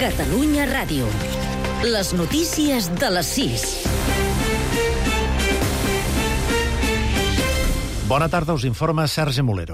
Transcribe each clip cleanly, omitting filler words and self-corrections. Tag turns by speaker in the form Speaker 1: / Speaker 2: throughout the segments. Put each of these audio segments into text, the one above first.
Speaker 1: Catalunya Ràdio. Les notícies de les 6.
Speaker 2: Bona tarda, us informa Sergi Mulero.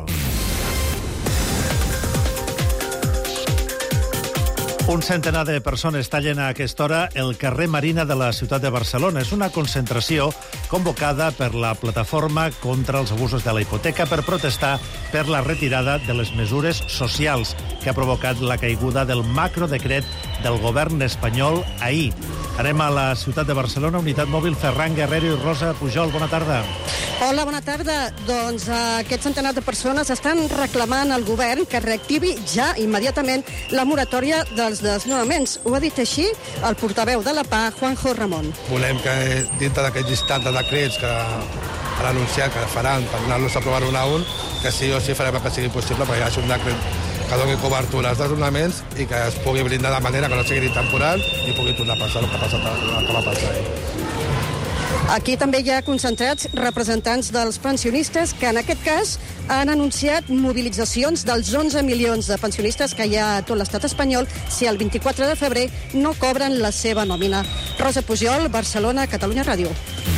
Speaker 2: Un centenar de persones tallen a aquesta hora el carrer Marina de la ciutat de Barcelona. És una concentració convocada per la plataforma contra els abusos de la hipoteca per protestar per la retirada de les mesures socials que ha provocat la caiguda del macrodecret del govern espanyol ahir. Anem a la ciutat de Barcelona, unitat mòbil Ferran Guerrero i Rosa Pujol. Bona tarda.
Speaker 3: Hola, bona tarda. Doncs aquest centenar de persones estan reclamant al govern que reactivi ja immediatament la moratòria dels desnonaments. Ho ha dit així el portaveu de la PA, Juanjo Ramón.
Speaker 4: Volem que dintre d'aquest llistat de decrets que han anunciat que faran per anar-los a aprovar un a un, que sí o sí farem que sigui possible perquè hi hagi un decret que doni cobertura als desnonaments i que es pugui brindar de manera que no sigui ni temporal i pugui tornar a passar el que va passar ahir.
Speaker 3: Aquí també hi ha concentrats representants dels pensionistes que en aquest cas han anunciat mobilitzacions dels 11 milions de pensionistes que hi ha a tot l'estat espanyol si el 24 de febrer no cobren la seva nòmina. Rosa Pujol, Barcelona, Catalunya Ràdio.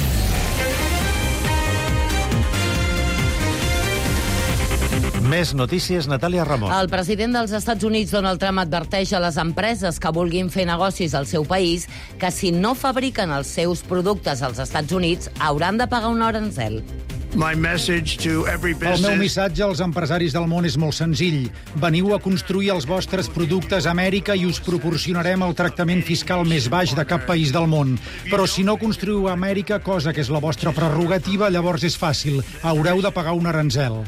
Speaker 2: Més notícies, Natàlia Ramon.
Speaker 5: El president dels Estats Units, Donald Trump, adverteix a les empreses que vulguin fer negocis al seu país que si no fabriquen els seus productes als Estats Units hauran de pagar un arancel.
Speaker 6: El meu missatge als empresaris del món és molt senzill. Veniu a construir els vostres productes a Amèrica i us proporcionarem el tractament fiscal més baix de cap país del món. Però si no construïu a Amèrica, cosa que és la vostra prerrogativa, llavors és fàcil. Haureu de pagar un arancel.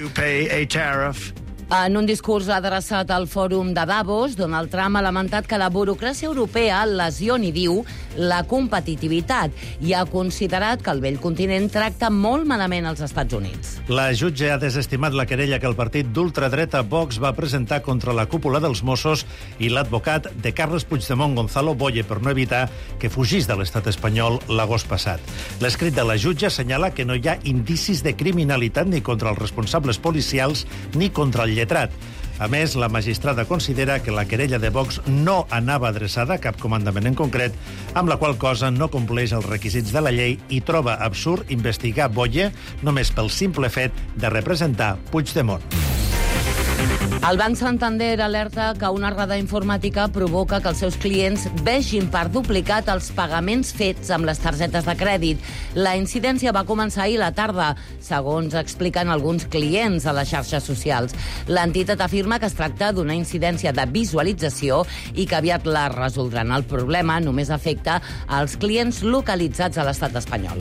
Speaker 5: En un discurs adreçat al Fòrum de Davos, Donald Trump ha lamentat que la burocràcia europea lesioni, diu, la competitivitat i ha considerat que el vell continent tracta molt malament els Estats Units.
Speaker 2: La jutge ha desestimat la querella que el partit d'ultradreta Vox va presentar contra la cúpula dels Mossos i l'advocat de Carles Puigdemont, Gonzalo Boye, per no evitar que fugís de l'estat espanyol l'agost passat. L'escrit de la jutge assenyala que no hi ha indicis de criminalitat ni contra els responsables policials ni contra el lletrat. A més, la magistrada considera que la querella de Vox no anava adreçada a cap comandament en concret, amb la qual cosa no compleix els requisits de la llei i troba absurd investigar Boye només pel simple fet de representar Puigdemont.
Speaker 5: El Banc Santander alerta que una errada informàtica provoca que els seus clients vegin per duplicat els pagaments fets amb les targetes de crèdit. La incidència va començar ahir a la tarda, segons expliquen alguns clients a les xarxes socials. L'entitat afirma que es tracta d'una incidència de visualització i que aviat la resoldran. El problema només afecta als clients localitzats a l'estat espanyol.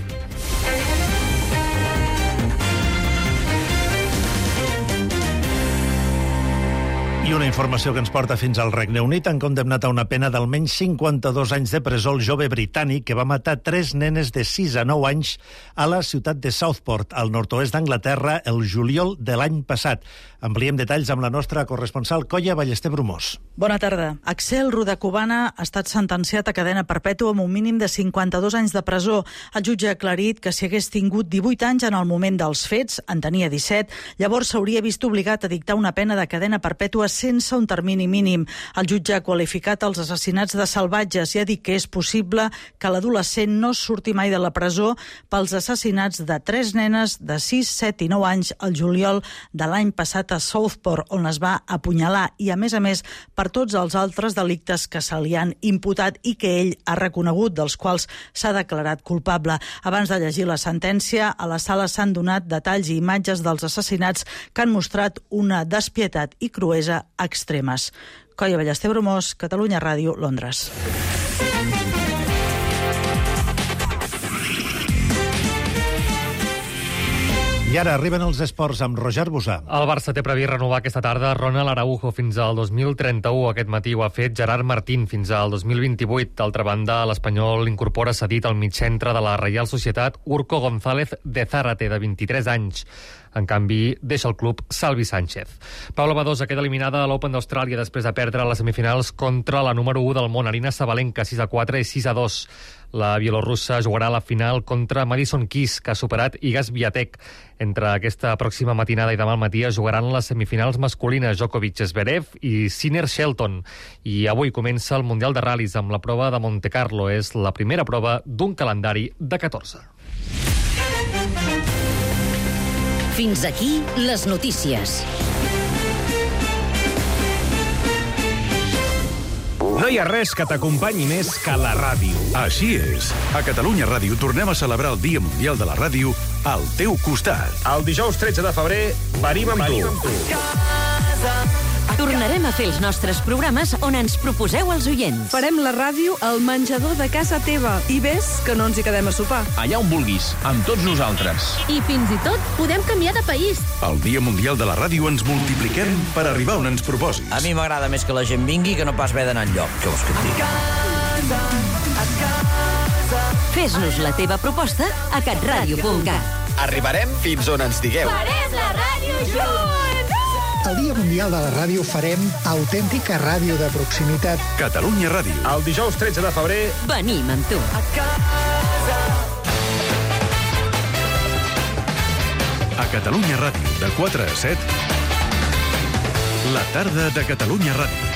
Speaker 2: I una informació que ens porta fins al Regne Unit. Han condemnat a una pena d'almenys 52 anys de presó el jove britànic que va matar 3 nenes de 6 a 9 anys a la ciutat de Southport, al nord-oest d'Anglaterra, el juliol de l'any passat. Ampliem detalls amb la nostra corresponsal Colla Ballester Brumós.
Speaker 7: Bona tarda. Axel Rudacubana ha estat sentenciat a cadena perpètua amb un mínim de 52 anys de presó. El jutge ha aclarit que si hagués tingut 18 anys en el moment dels fets, en tenia 17, llavors s'hauria vist obligat a dictar una pena de cadena perpètua sense un termini mínim. El jutge ha qualificat els assassinats de salvatges i ha dit que és possible que l'adolescent no surti mai de la presó pels assassinats de 3 nenes de 6, 7 i 9 anys el juliol de l'any passat a Southport, on es va apunyalar, i a més, per tots els altres delictes que se li han imputat i que ell ha reconegut, dels quals s'ha declarat culpable. Abans de llegir la sentència, a la sala s'han donat detalls i imatges dels assassinats que han mostrat una despietat i cruesa extremes. Colla Ballester Brumós, Catalunya Ràdio, Londres.
Speaker 2: I ara arriben els esports amb Roger Busà.
Speaker 8: El Barça té previst renovar aquesta tarda Ronald Araujo fins al 2031. Aquest matí ho ha fet Gerard Martín fins al 2028. D'altra banda, l'Espanyol incorpora cedit al migcentre de la Reial Societat Urco González de Zárate, de 23 anys. En canvi, deixa el club Salvi Sánchez. Paula Badosa queda eliminada a l'Open d'Austràlia després de perdre les semifinals contra la número 1 del món, Aryna Sabalenka, 6-4 i 6-2. La bielorrussa jugarà a la final contra Madison Keys, que ha superat Iga Swiatek. Entre aquesta pròxima matinada i demà al matí es jugaran les semifinals masculines Djokovic-Zverev i Sinner-Shelton. I avui comença el Mundial de Ral·lis amb la prova de Monte Carlo. És la primera prova d'un calendari de 14.
Speaker 1: Fins aquí les notícies.
Speaker 9: No hi ha res que t'acompanyi més que la ràdio. Així és. A Catalunya Ràdio tornem a celebrar el Dia Mundial de la Ràdio al teu costat. El dijous 13 de febrer venim amb tu.
Speaker 1: Tornarem a fer els nostres programes on ens proposeu els oients.
Speaker 10: Farem la ràdio al menjador de casa teva. I ves que no ens hi quedem a sopar.
Speaker 9: Allà on vulguis, amb tots nosaltres.
Speaker 11: I fins i tot podem canviar de país.
Speaker 9: El Dia Mundial de la Ràdio ens multipliquem per arribar on ens proposis.
Speaker 12: A mi m'agrada més que la gent vingui que no pas haver d'anar enlloc. Què vols que et digui?
Speaker 1: Fes-nos la teva proposta a catradio.cat.
Speaker 9: Arribarem fins on ens digueu.
Speaker 11: Farem la ràdio junts!
Speaker 13: El Dia Mundial de la Ràdio farem autèntica ràdio de proximitat.
Speaker 9: Catalunya Ràdio. El dijous 13 de febrer
Speaker 1: venim amb tu.
Speaker 9: A Catalunya Ràdio, de 4 a 7, la tarda de Catalunya Ràdio.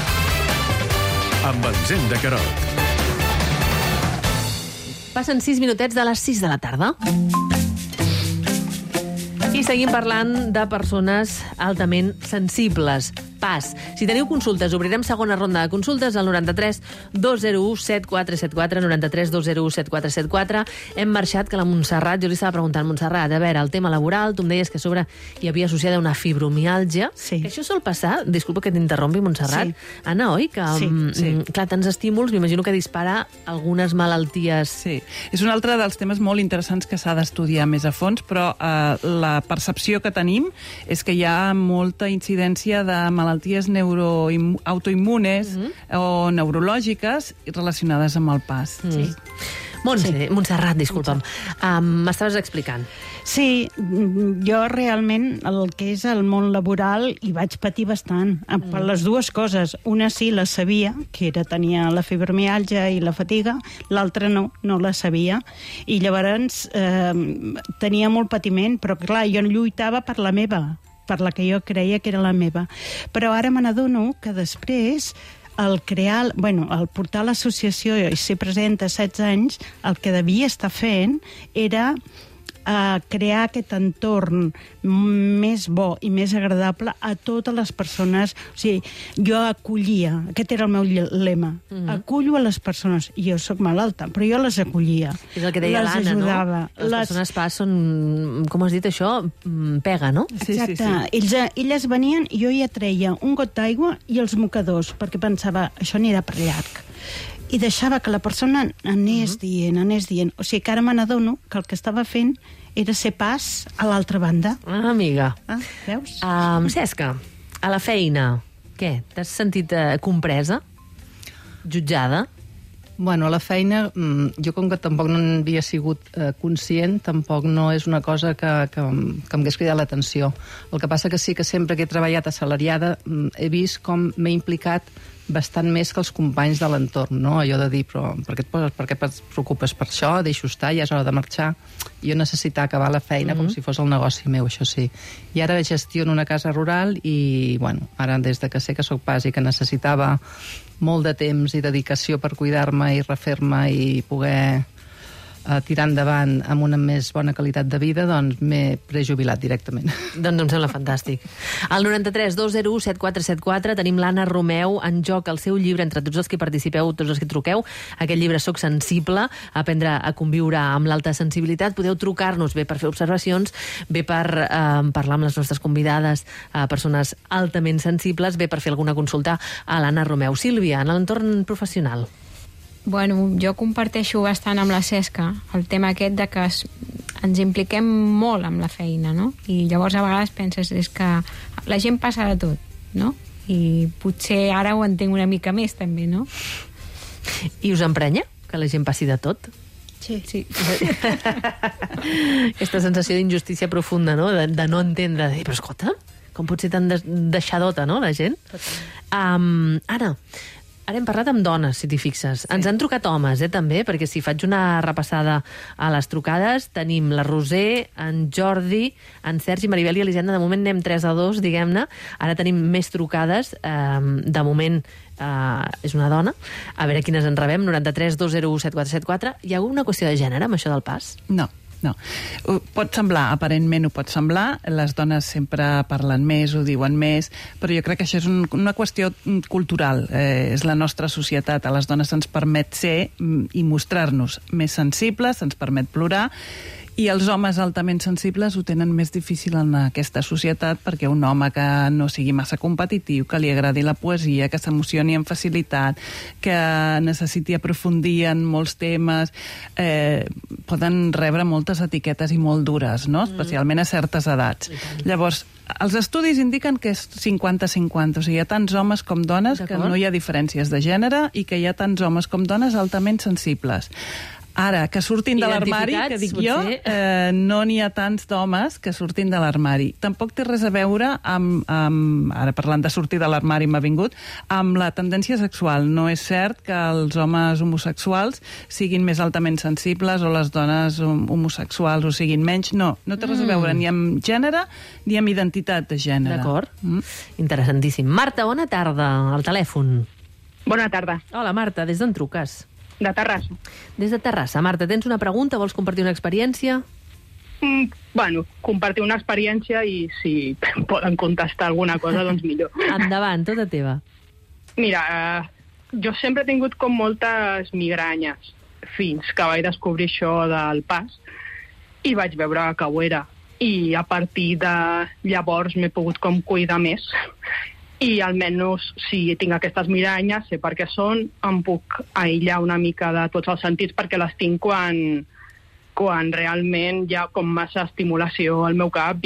Speaker 9: Amb Elisenda Querot.
Speaker 14: Passen 6 minutets de les 6 de la tarda. I seguim parlant de persones altament sensibles. PAS. Si teniu consultes, obrirem segona ronda de consultes al 93 201 7474, 93 201 7474. Hem marxat, que la Montserrat, jo li estava preguntant, Montserrat, a veure, el tema laboral, tu em deies que a sobre hi havia associada una fibromiàlgia.
Speaker 7: Sí.
Speaker 14: Que això sol passar, disculpa que t'interrompi, Montserrat,
Speaker 7: sí.
Speaker 14: Anna, oi? Que,
Speaker 10: sí.
Speaker 14: Clar, tants estímuls, m'imagino que dispara algunes malalties.
Speaker 10: Sí, és un altre dels temes molt interessants que s'ha d'estudiar més a fons, però la percepció que tenim és que hi ha molta incidència de malalties autoimmunes o neurològiques relacionades amb el PAS.
Speaker 14: Sí. Montserrat, disculpa'm, m'estaves explicant.
Speaker 15: Sí, jo realment el que és el món laboral hi vaig patir bastant, per les dues coses. Una sí, la sabia, que tenia la fibromiàlgia i la fatiga, l'altra no la sabia. I llavors tenia molt patiment, però clar, jo lluitava per la meva, per la que jo creia que era la meva. Però ara me n'adono que després el portar l'associació i ser present a 16 anys, el que devia estar fent era crear aquest entorn més bo i més agradable a totes les persones. O sigui, jo acollia, aquest era el meu lema, acullo a les persones. Jo sóc malalta, però jo les acollia.
Speaker 14: És el que deia l'Anna, no? Les persones PAS són, com has dit això, pega, no?
Speaker 15: Exacte. Elles venien i jo ja treia un got d'aigua i els mocadors, perquè pensava, això anirà per llarg. I deixava que la persona anés dient. O sigui, que ara me n'adono que el que estava fent era ser pas a l'altra banda.
Speaker 14: Ah, amiga.
Speaker 15: Veus?
Speaker 14: Cesca, a la feina, què? T'has sentit compresa? Jutjada?
Speaker 16: Bueno, a la feina, jo com que tampoc no n'havia sigut conscient, tampoc no és una cosa que em hagués cridat l'atenció. El que passa que sí que sempre que he treballat assalariada he vist com m'he implicat bastant més que els companys de l'entorn, no? Allò de dir, però per què et preocupes per això? Deixo estar, ja és hora de marxar. Jo necessitava acabar la feina com si fos el negoci meu, això sí. I ara gestiono una casa rural i, bueno, ara des de que sé que sóc pas i que necessitava molt de temps i dedicació per cuidar-me i refer-me i poder tirar endavant amb una més bona qualitat de vida, doncs m'he prejubilat directament.
Speaker 14: Doncs em sembla fantàstic. Al 93 201 7474 tenim l'Anna Romeu en joc el seu llibre, entre tots els que participeu, tots els que truqueu. Aquest llibre Soc sensible, aprendre a conviure amb l'alta sensibilitat. Podeu trucar-nos bé per fer observacions, bé per parlar amb les nostres convidades, persones altament sensibles, bé per fer alguna consulta a l'Anna Romeu. Sílvia, en l'entorn professional.
Speaker 17: Bueno, jo comparteixo bastant amb la Cesca el tema aquest de que ens impliquem molt amb la feina, no? I llavors a vegades penses és que la gent passa de tot, no? I potser ara ho entenc una mica més també, no?
Speaker 14: I us emprenya que la gent passi de tot?
Speaker 17: Sí.
Speaker 14: Aquesta sensació d'injustícia profunda, no? De no entendre. Però escolta, com pot ser tan deixadota, no, la gent? Anna, Ara hem parlat amb dones, si t'hi fixes. Ens han trucat homes, també, perquè si faig una repassada a les trucades, tenim la Roser, en Jordi, en Sergi, Maribel i Elisenda. De moment anem 3-2, diguem-ne. Ara tenim més trucades. De moment és una dona. A veure quines en rebem. 93 201 7474. Hi ha alguna qüestió de gènere amb això del pas?
Speaker 10: No. Pot semblar, aparentment ho pot semblar, les dones sempre parlen més, ho diuen més, però jo crec que això és una qüestió cultural, és la nostra societat, a les dones ens permet ser i mostrar-nos més sensibles, ens permet plorar, i els homes altament sensibles ho tenen més difícil en aquesta societat perquè un home que no sigui massa competitiu, que li agradi la poesia, que s'emocioni amb facilitat, que necessiti aprofundir en molts temes, poden rebre moltes etiquetes i molt dures, no? Especialment a certes edats. Llavors, els estudis indiquen que és 50-50, o sigui, hi ha tants homes com dones que no hi ha diferències de gènere i que hi ha tants homes com dones altament sensibles. Ara, que surtin de l'armari, que dic jo, no n'hi ha tants d'homes que surtin de l'armari. Tampoc té res a veure amb, ara parlant de sortir de l'armari m'ha vingut, amb la tendència sexual. No és cert que els homes homosexuals siguin més altament sensibles o les dones homosexuals ho siguin menys. No té res a veure ni amb gènere ni amb identitat de gènere.
Speaker 14: D'acord. Interessantíssim. Marta, bona tarda, al telèfon.
Speaker 18: Bona tarda.
Speaker 14: Hola, Marta, des d'on truques?
Speaker 18: De Terrassa.
Speaker 14: Des de Terrassa. Marta, tens una pregunta? Vols compartir una experiència?
Speaker 18: Bueno, compartir una experiència i si poden contestar alguna cosa, doncs millor.
Speaker 14: Endavant, tota teva.
Speaker 18: Mira, jo sempre he tingut com moltes migranyes fins que vaig descobrir això del pas i vaig veure que ho era. I a partir de llavors m'he pogut com cuidar més. I almenys si tinc aquestes miranyes, sé per què són, em puc aïllar una mica de tots els sentits perquè les tinc quan realment hi ha com massa estimulació al meu cap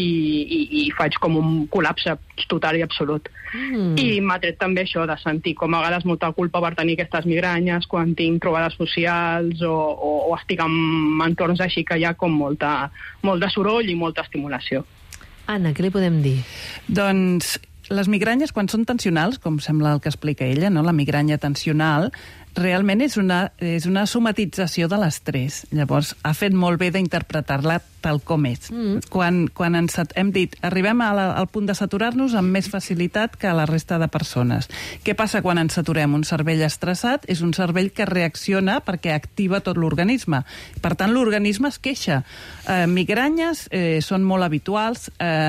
Speaker 18: i faig com un col·lapse total i absolut. I m'ha tret també això de sentir com a vegades molta culpa per tenir aquestes migranyes quan tinc trobades socials o estic en entorns així que hi ha com molt de soroll i molta estimulació.
Speaker 14: Anna, què li podem dir?
Speaker 10: Doncs les migranyes, quan són tensionals, com sembla el que explica ella, no? La migranya tensional, realment és una somatització de l'estrès. Llavors, ha fet molt bé d'interpretar-la tal com és. Quan hem dit, arribem al punt de saturar-nos amb més facilitat que la resta de persones. Què passa quan ens saturem? Un cervell estressat és un cervell que reacciona perquè activa tot l'organisme. Per tant, l'organisme es queixa. Migranyes són molt habituals,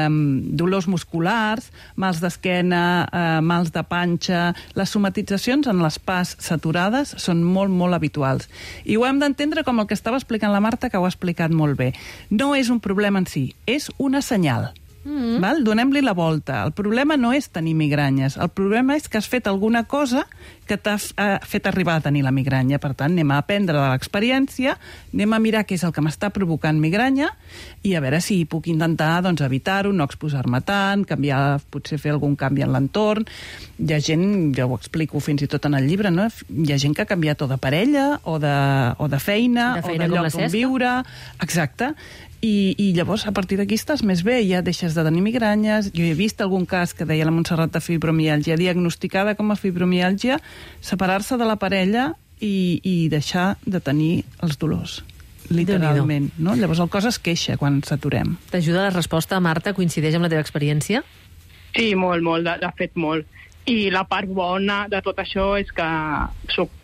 Speaker 10: dolors musculars, mals d'esquena, mals de panxa. Les somatitzacions en les pas saturades són molt, molt habituals. I ho hem d'entendre com el que estava explicant la Marta, que ho ha explicat molt bé. No és un problema en si, és una senyal. Val? Donem-li la volta. El problema no és tenir migranyes, el problema és que has fet alguna cosa que t'ha fet arribar a tenir la migranya. Per tant, anem a aprendre de l'experiència, anem a mirar què és el que m'està provocant migranya i a veure si puc intentar evitar-ho, no exposar-me tant, potser fer algun canvi en l'entorn. Hi ha gent, jo ho explico fins i tot en el llibre, no? Hi ha gent que ha canviat o de parella o de feina o de lloc on viure. Exacte. I llavors, a partir d'aquí estàs més bé, ja deixes de tenir migranyes. Jo he vist algun cas que deia la Montserrat de fibromiàlgia, diagnosticada com a fibromiàlgia, separar-se de la parella i deixar de tenir els dolors, literalment. No? Llavors el cos es queixa quan saturem.
Speaker 14: T'ajuda la resposta, Marta? Coincideix amb la teva experiència?
Speaker 18: Sí, molt, de fet molt. I la part bona de tot això és que soc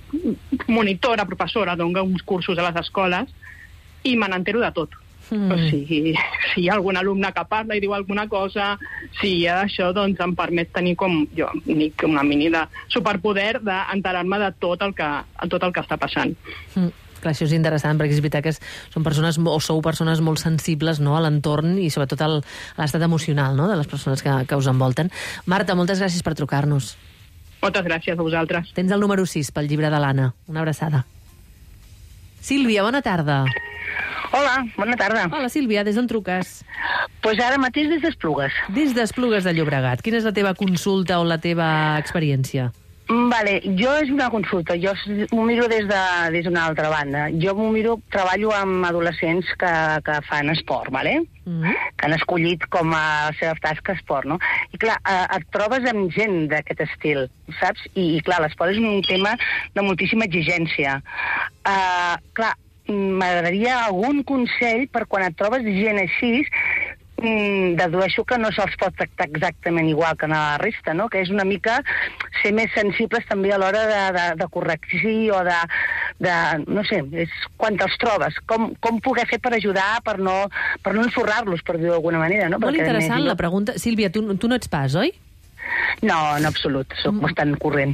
Speaker 18: monitora, professora, dono uns cursos a les escoles i me n'entero de tot. O sigui, si hi ha algun alumne que parla i diu alguna cosa, si hi ha d'això, doncs em permet tenir com, jo dic, una mini de superpoder d'enterar-me de tot el que està passant.
Speaker 14: Clar, això és interessant, perquè és veritat que són persones, o sou persones molt sensibles, no?, a l'entorn i sobretot a l'estat emocional, no?, de les persones que us envolten. Marta, moltes gràcies per trucar-nos.
Speaker 18: Moltes gràcies a vosaltres.
Speaker 14: Tens el número 6 pel llibre de l'Anna. Una abraçada. Sílvia, bona tarda.
Speaker 19: Hola, bona tarda.
Speaker 14: Hola, Sílvia, des d'on truques?
Speaker 19: Pues ara mateix des d'Esplugues.
Speaker 14: Des d'Esplugues de Llobregat. Quina és la teva consulta o la teva experiència?
Speaker 19: Vale, jo és una consulta, jo m'ho miro des d'una altra banda. Jo treballo amb adolescents que fan esport, vale? Que han escollit com a seva tasca esport, no? I clar, et trobes amb gent d'aquest estil, saps? I clar, l'esport és un tema de moltíssima exigència. Clar, m'agradaria algun consell per quan et trobes gent així, dedueixo que no se'ls pot tractar exactament igual que a la resta, no? Que és una mica ser més sensibles també a l'hora de correcció o no sé, és quan te'ls trobes, com poder fer per ajudar, per no ensorrar-los, per dir-ho d'alguna manera, no?
Speaker 14: Molt interessant la pregunta. Sílvia, tu no ets pas, oi?
Speaker 19: No, en absolut, soc bastant corrent.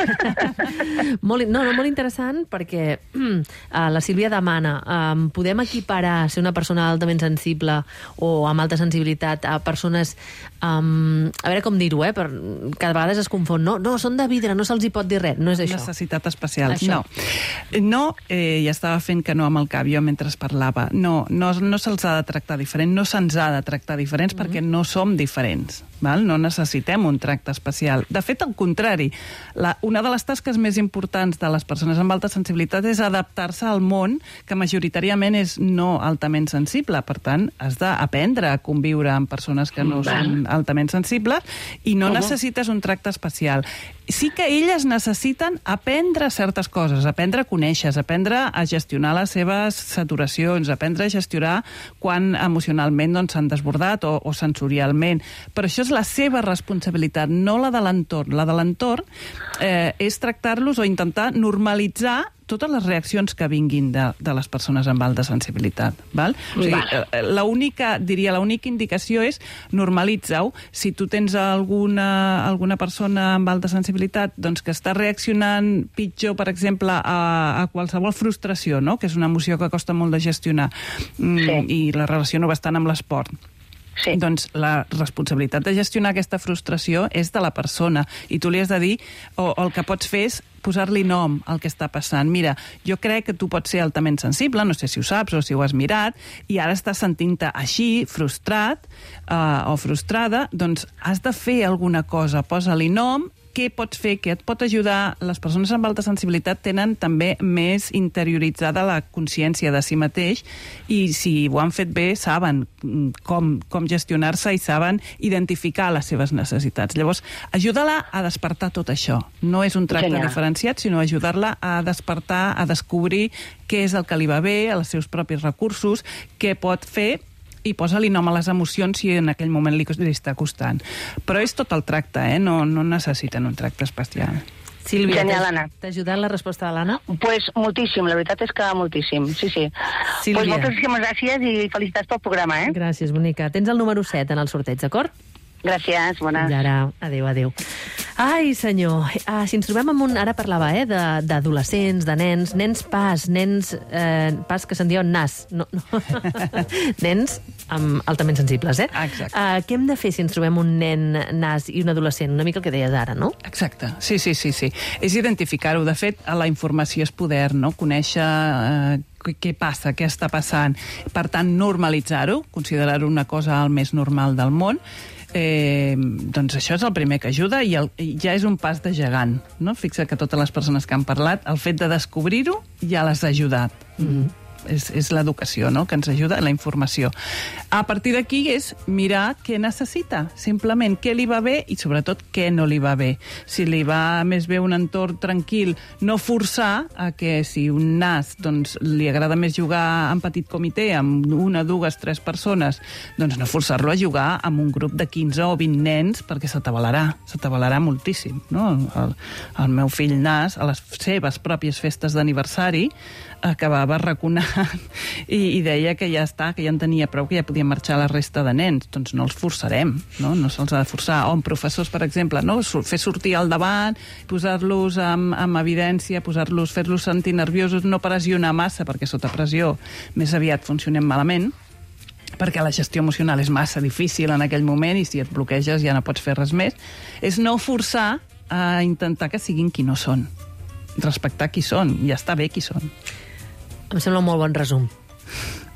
Speaker 14: Molt interessant perquè la Sílvia demana podem equiparar ser una persona altament sensible o amb alta sensibilitat a persones, a veure com dir-ho, que a vegades es confon, no, són de vidre, no se'ls hi pot dir res, no és això.
Speaker 10: Necessitat especial, no, ja estava fent que no amb el cap jo mentre parlava, no se'ls ha de tractar diferent, no se'ns ha de tractar diferents perquè no som diferents, no necessitem un tracte especial. De fet, al contrari, una de les tasques més importants de les persones amb alta sensibilitat és adaptar-se al món que majoritàriament és no altament sensible. Per tant, has d'aprendre a conviure amb persones que no són altament sensibles i no necessites un tracte especial. Sí que elles necessiten aprendre certes coses, aprendre a conèixer, aprendre a gestionar les seves saturacions, aprendre a gestionar quan emocionalment s'han desbordat o sensorialment. Però això és la seva responsabilitat, no la de l'entorn. La de l'entorn és tractar-los o intentar normalitzar totes les reaccions que vinguin de les persones amb alta sensibilitat. Val? O sigui, l'única indicació és normalitza-ho. Si tu tens alguna persona amb alta sensibilitat que està reaccionant pitjor, per exemple, a qualsevol frustració, no? Que és una emoció que costa molt de gestionar, i la relaciono bastant amb l'esport. Doncs la responsabilitat de gestionar aquesta frustració és de la persona i tu li has de dir, o el que pots fer és posar-li nom al que està passant. Mira, jo crec que tu pots ser altament sensible, no sé si ho saps o si ho has mirat, i ara estàs sentint-te així, frustrat o frustrada, doncs has de fer alguna cosa, posa-li nom, què pots fer, què et pot ajudar. Les persones amb alta sensibilitat tenen també més interioritzada la consciència de si mateix i si ho han fet bé saben com gestionar-se i saben identificar les seves necessitats. Llavors, ajuda-la a despertar tot això. No és un tracte diferenciat, sinó ajudar-la a despertar, a descobrir què és el que li va bé, els seus propis recursos, què pot fer, i posa-li nom a les emocions si en aquell moment li està costant. Però és tot el tracte, no necessiten un tracte especial.
Speaker 14: Sílvia, t'ha ajudat la resposta de l'Anna?
Speaker 19: Pues moltíssim, la veritat és que moltíssim, sí.
Speaker 14: Sílvia.
Speaker 19: Pues moltíssimes gràcies i felicitats pel programa,
Speaker 14: Gràcies, bonica. Tens el número 7 en el sorteig, d'acord?
Speaker 19: Gràcies, bona.
Speaker 14: I ara, adéu. Ai, senyor, si ens trobem amb ara parlava, d'adolescents, de nens pas que se'n diuen nas. No. Nens altament sensibles,
Speaker 10: Exacte.
Speaker 14: Què hem de fer si ens trobem un nen nas i un adolescent? Una mica el que deies ara, no?
Speaker 10: Exacte, sí. És identificar-ho. De fet, la informació és poder, no? Conèixer què passa, què està passant. Per tant, normalitzar-ho, considerar-ho una cosa el més normal del món. Doncs això és el primer que ajuda i ja és un pas de gegant, no? Fixa que totes les persones que han parlat, el fet de descobrir-ho ja les ha ajudat. És l'educació, no?, que ens ajuda, la informació. A partir d'aquí és mirar què necessita, simplement què li va bé i sobretot què no li va bé. Si li va més bé un entorn tranquil, no forçar a que si un nas li agrada més jugar en petit comitè amb 1, 2, 3 persones, doncs no forçar-lo a jugar amb un grup de 15 o 20 nens perquè s'atabalarà moltíssim, no? El meu fill nas, a les seves pròpies festes d'aniversari, acabava raconant i deia que ja està, que ja en tenia prou, que ja podien marxar la resta de nens. Doncs no els forçarem, no se'ls ha de forçar. O amb professors, per exemple, no? Fer sortir al davant, posar-los amb evidència, fer-los sentir nerviosos, no pressionar massa, perquè sota pressió més aviat funcionem malament, perquè la gestió emocional és massa difícil en aquell moment i si et bloqueges ja no pots fer res més. És no forçar a intentar que siguin qui no són. Respectar qui són, ja està bé qui són.
Speaker 14: Em sembla un molt bon resum.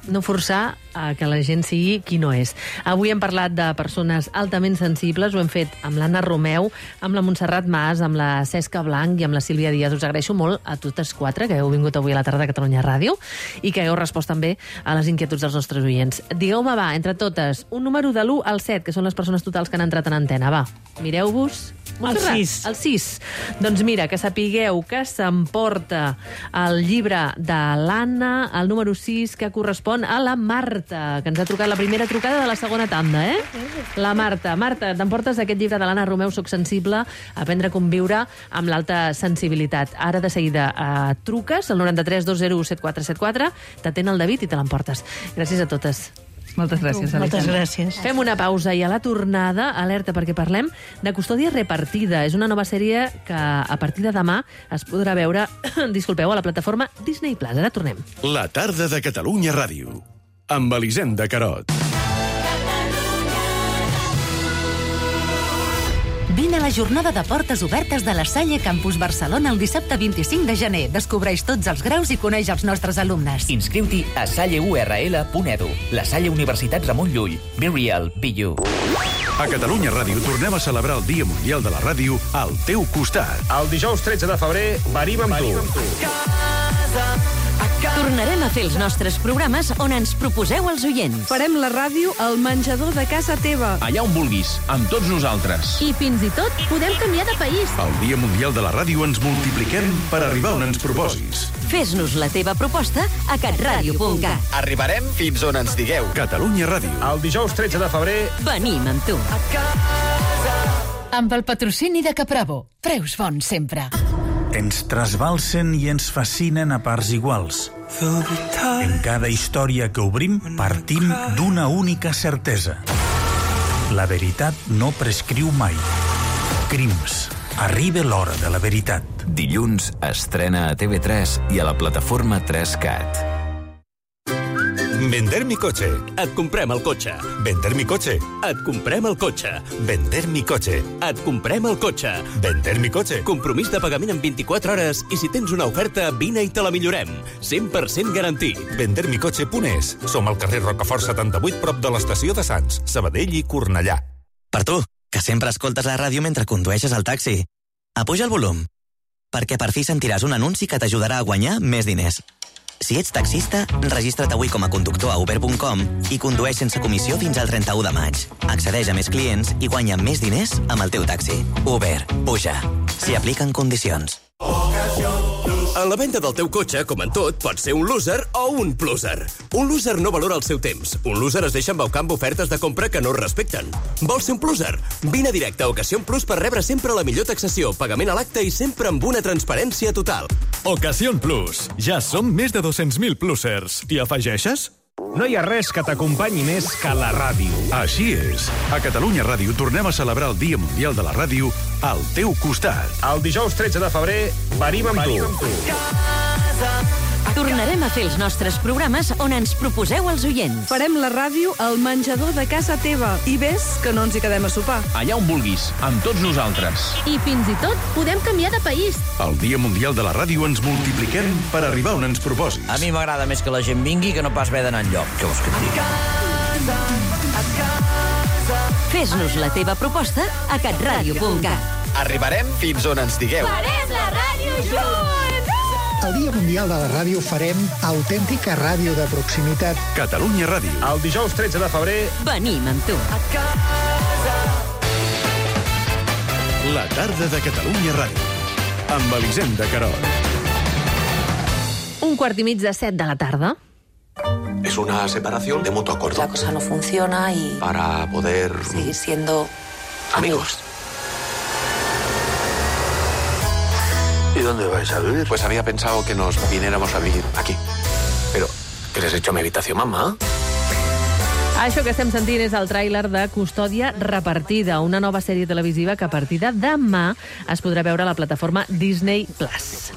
Speaker 14: no forçar a que la gent sigui qui no és. Avui hem parlat de persones altament sensibles, ho hem fet amb l'Anna Romeu, amb la Montserrat Mas, amb la Cesca Blanc i amb la Sílvia Díaz. Us agraeixo molt a totes quatre que heu vingut avui a la tarda a Catalunya Ràdio i que heu respost també a les inquietuds dels nostres oients. Digueu-me, va, entre totes, un número de l'1 al 7, que són les persones totals que han entrat en antena. Va, mireu-vos.
Speaker 15: El 6.
Speaker 14: El 6. Doncs mira, que sapigueu que s'emporta el llibre de l'Anna, el número 6, que correspon a la Marta, que ens ha trucat la primera trucada de la segona tanda, eh? La Marta. Marta, t'emportes aquest llibre de l'Anna Romeu, Soc sensible, aprendre a conviure amb l'alta sensibilitat. Ara de seguida truques al 93 201 7474, t'atén el David i te l'emportes. Gràcies a totes.
Speaker 10: Moltes gràcies, Alicia.
Speaker 15: Moltes gràcies.
Speaker 14: Fem una pausa i a la tornada, alerta, perquè parlem de Custòdia repartida. És una nova sèrie que a partir de demà es podrà veure, disculpeu, a la plataforma Disney+. Ara tornem.
Speaker 9: La tarda de Catalunya Ràdio, amb Elisenda Carot.
Speaker 1: Vine a la jornada de portes obertes de la Salle Campus Barcelona el dissabte 25 de gener. Descobreix tots els graus i coneix els nostres alumnes.
Speaker 20: Inscriu-t'hi a salleurl.edu. La Salle Universitat Ramon Llull. Be real, be you.
Speaker 9: A Catalunya Ràdio tornem a celebrar el Dia Mundial de la Ràdio al teu costat.
Speaker 21: El dijous 13 de febrer venim amb tu.
Speaker 1: Tornarem a fer els nostres programes on ens proposeu els oients.
Speaker 22: Farem la ràdio al menjador de casa teva.
Speaker 21: Allà on vulguis, amb tots nosaltres.
Speaker 11: I fins i tot podem canviar de país.
Speaker 9: Al Dia Mundial de la Ràdio ens multipliquem per arribar on ens proposis.
Speaker 1: Fes-nos la teva proposta a catradio.cat.
Speaker 21: Arribarem fins on ens digueu.
Speaker 9: Catalunya Ràdio.
Speaker 21: El dijous 13 de febrer
Speaker 1: venim amb tu.
Speaker 23: Amb el patrocini de Capravo. Preus bons sempre.
Speaker 24: Ens trasbalsen i ens fascinen a parts iguals. En cada història que obrim, partim d'una única certesa. La veritat no prescriu mai. Crims. Arriba l'hora de la veritat.
Speaker 25: Dilluns estrena a TV3 i a la plataforma 3CAT.
Speaker 26: Vender mi coche. Et comprem el cotxe. Vender mi coche. Et comprem el cotxe. Vender mi coche. Et comprem el cotxe. Vender mi coche. Compromís de pagament en 24 hores i si tens una oferta, vine i te la millorem. 100% garantit. Vendermicoche.es. Som al carrer Rocafort 78, prop de l'estació de Sants, Sabadell i Cornellà.
Speaker 27: Per tu, que sempre escoltes la ràdio mentre condueixes el taxi. Apuja el volum, perquè per fi sentiràs un anunci que t'ajudarà a guanyar més diners. Si ets taxista, registra't avui com a conductor a uber.com i condueix sense comissió fins al 31 de maig. Accedeix a més clients i guanya més diners amb el teu taxi. Uber. Puja. S'hi apliquen condicions.
Speaker 26: En la venda del teu cotxe, com en tot, pots ser un loser o un pluser. Un loser no valora el seu temps. Un loser es deixa embaucar amb ofertes de compra que no respecten. Vols ser un pluser? Vine directe a Ocasión Plus per rebre sempre la millor taxació, pagament a l'acte i sempre amb una transparència total.
Speaker 28: Ocasión Plus. Ja som més de 200.000 plusers. T'hi afegeixes?
Speaker 21: No hi ha res que t'acompanyi més que la ràdio.
Speaker 9: Així és. A Catalunya Ràdio tornem a celebrar el Dia Mundial de la Ràdio al teu costat.
Speaker 21: El dijous 13 de febrer venim amb tu.
Speaker 1: Tornarem a fer els nostres programes on ens proposeu els oients.
Speaker 22: Farem la ràdio al menjador de casa teva. I ves que no ens hi quedem a sopar.
Speaker 21: Allà on vulguis, amb tots nosaltres.
Speaker 11: I fins i tot podem canviar de país.
Speaker 9: Al Dia Mundial de la Ràdio ens multipliquem per arribar on ens proposis.
Speaker 12: A mi m'agrada més que la gent vingui que no pas haver d'anar enlloc. Què vols que et digui?
Speaker 1: Fes-nos la teva proposta a catradio.cat.
Speaker 21: Arribarem fins on ens digueu.
Speaker 11: Farem la ràdio junts!
Speaker 13: El Dia Mundial de la Ràdio farem autèntica ràdio de proximitat.
Speaker 9: Catalunya Ràdio.
Speaker 21: El dijous 13 de febrer
Speaker 1: venim amb tu.
Speaker 9: La tarda de Catalunya Ràdio. Amb Elisenda Carot.
Speaker 14: 7:15 de la tarda.
Speaker 29: Es una separación de mutuo acuerdo.
Speaker 30: La cosa no funciona y...
Speaker 29: Para poder...
Speaker 30: seguir siendo...
Speaker 29: amigos. ¿Y dónde vais a vivir? Pues había pensado que nos viniéramos a vivir aquí. Pero, ¿qué les he hecho a mi habitación, mamá?
Speaker 14: Això que estem sentint és el tràiler de Custòdia repartida, una nova sèrie televisiva que a partir de demà es podrà veure a la plataforma Disney+.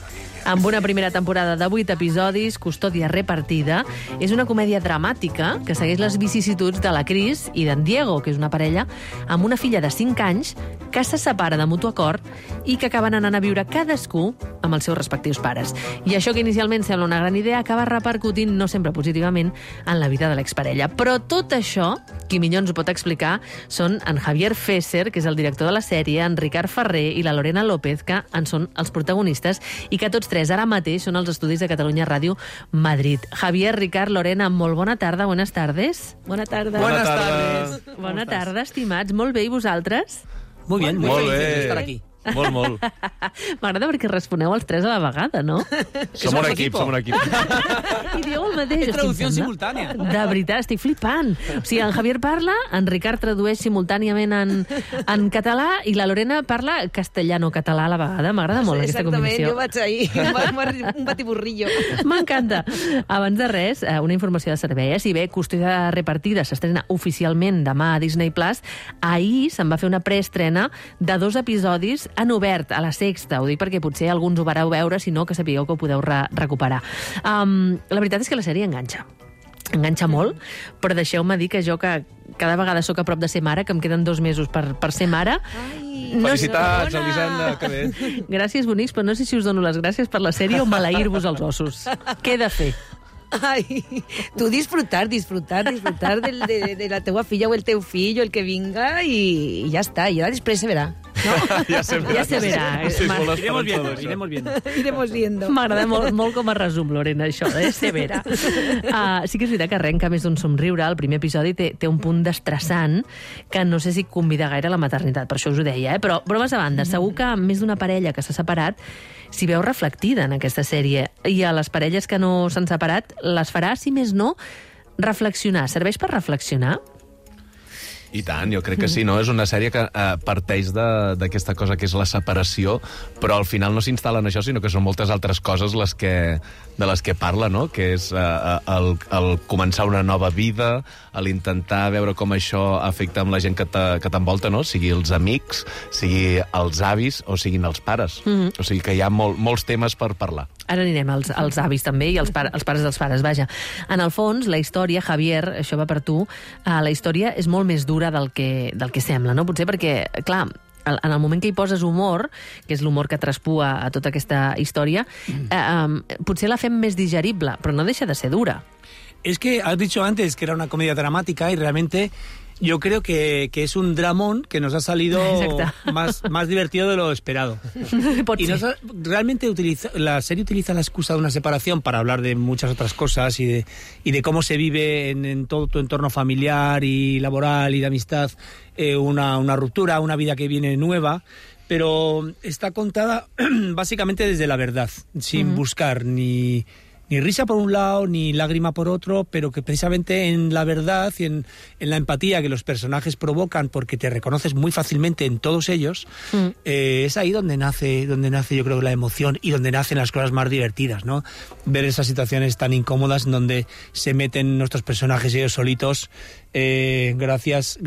Speaker 14: amb una primera temporada de 8 episodis, Custòdia repartida. És una comèdia dramàtica que segueix les vicissituds de la Cris i d'en Diego, que és una parella amb una filla de 5 anys que se separa de mutu acord i que acaben anant a viure cadascú amb els seus respectius pares. I això que inicialment sembla una gran idea acaba repercutint, no sempre positivament, en la vida de l'exparella. Però tot això, qui millor ens ho pot explicar, són en Javier Fesser, que és el director de la sèrie, en Ricard Ferrer i la Lorena López, que en són els protagonistes i que tots tres ara mateix són als estudis de Catalunya Ràdio Madrid. Javier, Ricard, Lorena, molt bona tarda, buenas tardes.
Speaker 2: Bona tarda.
Speaker 3: Buenas tardes.
Speaker 14: Bona tarda, estimats. Molt bé, i vosaltres?
Speaker 2: Muy bien, muy felices de estar aquí.
Speaker 3: Molt, molt.
Speaker 14: M'agrada perquè responeu els tres a la vegada, no?
Speaker 3: Som un equip.
Speaker 14: I dieu el mateix.
Speaker 2: És traducció simultània.
Speaker 14: De veritat, estic flipant. O sigui, en Javier parla, en Ricard tradueix simultàniament en català i la Lorena parla castellano-català a la vegada. M'agrada molt aquesta combinació.
Speaker 2: Exactament, jo vaig ahir, un batiburrillo.
Speaker 14: M'encanta. Abans de res, una informació de servei. Si bé Custòdia repartida s'estrena oficialment demà a Disney+, ahir se'n va fer una preestrena de 2 episodis en obert a la Sexta. Ho dic perquè potser alguns ho vareu veure, si no, que sapigueu que ho podeu recuperar. La veritat és que la sèrie enganxa. Enganxa molt, però deixeu-me dir que jo, que cada vegada sóc a prop de ser mare, que em queden 2 mesos per ser mare...
Speaker 3: Felicitats, Elisenda, que bé.
Speaker 14: Gràcies, bonics, però no sé si us dono les gràcies per la sèrie o maleir-vos els ossos. Què he de fer?
Speaker 2: Ai, tu disfrutar de la teua filla o el teu fill o el que vinga i ja està, i ara després se verà. No?
Speaker 3: Ja se verá.
Speaker 2: Iremos viendo.
Speaker 14: M'agrada molt com a resum, Lorena, això, se verà. Sí que és veritat que arrenca més d'un somriure. El primer episodi té un punt destressant que no sé si convida gaire a la maternitat, per això us ho deia, però bromes a banda, segur que més d'una parella que s'ha separat s'hi veu reflectida en aquesta sèrie, i a les parelles que no s'han separat les farà, si més no, reflexionar. Serveix per reflexionar?
Speaker 3: I tant, jo crec que sí, no? És una sèrie que parteix d'aquesta cosa que és la separació, però al final no s'instal·la en això, sinó que són moltes altres coses de les que parla, no? Que és el començar una nova vida, l'intentar veure com això afecta amb la gent que t'envolta, no? Sigui els amics, sigui els avis o siguin els pares. O sigui que hi ha molts temes per parlar.
Speaker 14: Ara anirem als avis també i els pares dels pares, vaja. En el fons, la història, Javier, això va per tu, la història és molt més dura del que sembla, no? Potser perquè, clar, en el moment que hi poses humor, que és l'humor que traspua a tota aquesta història, potser la fem més digerible, però no deixa de ser dura.
Speaker 2: Es que has dicho antes que era una comedia dramática y realmente yo creo que es un dramón que nos ha salido más divertido de lo esperado. Y realmente la serie utiliza la excusa de una separación para hablar de muchas otras cosas y de cómo se vive en todo tu entorno familiar y laboral y de amistad una ruptura, una vida que viene nueva, pero está contada básicamente desde la verdad, sin buscar ni risa por un lado, ni lágrima por otro, pero que precisamente en la verdad y en la empatía que los personajes provocan, porque te reconoces muy fácilmente en todos ellos, es ahí donde nace yo creo la emoción y donde nacen las cosas más divertidas, ¿no? Ver esas situaciones tan incómodas en donde se meten nuestros personajes ellos solitos, gracias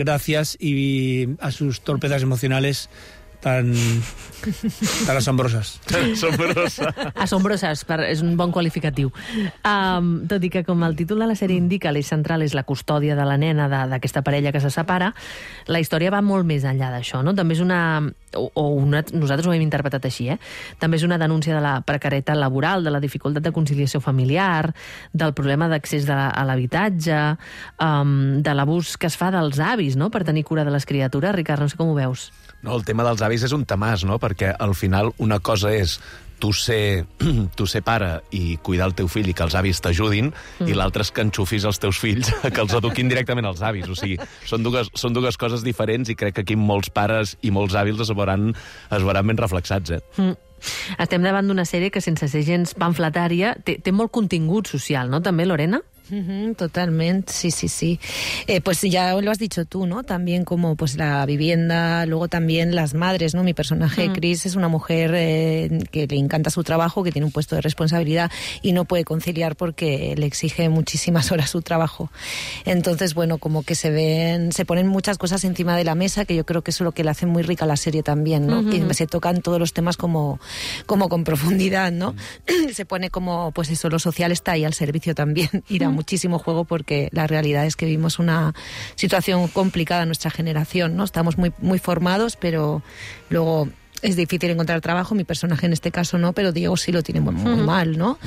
Speaker 2: y a sus torpezas emocionales tan assombroses.
Speaker 14: Assombroses, és un bon qualificatiu. Tot i que, com el títol de la sèrie indica, l'eix central és la custòdia de la nena d'aquesta parella que se separa, la història va molt més enllà d'això, no? També és nosaltres ho hem interpretat així, també és una denúncia de la precarietat laboral, de la dificultat de conciliació familiar, del problema d'accés a l'habitatge, de l'abús que es fa dels avis, no?, per tenir cura de les criatures. Ricard, no sé com ho veus.
Speaker 3: No, el tema dels avis és un temàs, no? Perquè al final una cosa és tu ser pare i cuidar el teu fill i que els avis t'ajudin, i l'altra és que enxufis els teus fills que els eduquin directament als avis. O sigui, són dues coses diferents i crec que aquí molts pares i molts avis es veuran ben reflexats,
Speaker 14: Estem davant d'una sèrie que, sense ser gens pamfletària, té molt contingut social, no? També, Lorena?
Speaker 4: Totalmente, sí. Pues ya lo has dicho tú, ¿no? También como pues la vivienda, luego también las madres, ¿no? Mi personaje, Chris, es una mujer que le encanta su trabajo, que tiene un puesto de responsabilidad y no puede conciliar porque le exige muchísimas horas su trabajo. Entonces, bueno, como que se ponen muchas cosas encima de la mesa, que yo creo que eso es lo que le hace muy rica la serie también, ¿no? Que se tocan todos los temas como con profundidad, ¿no? Se pone como, pues eso, lo social está ahí al servicio también y da muchísimo juego, porque la realidad es que vivimos una situación complicada en nuestra generación, ¿no? Estamos muy, muy formados, pero luego es difícil encontrar trabajo. Mi personaje en este caso no, pero Diego sí lo tiene muy mal, ¿no?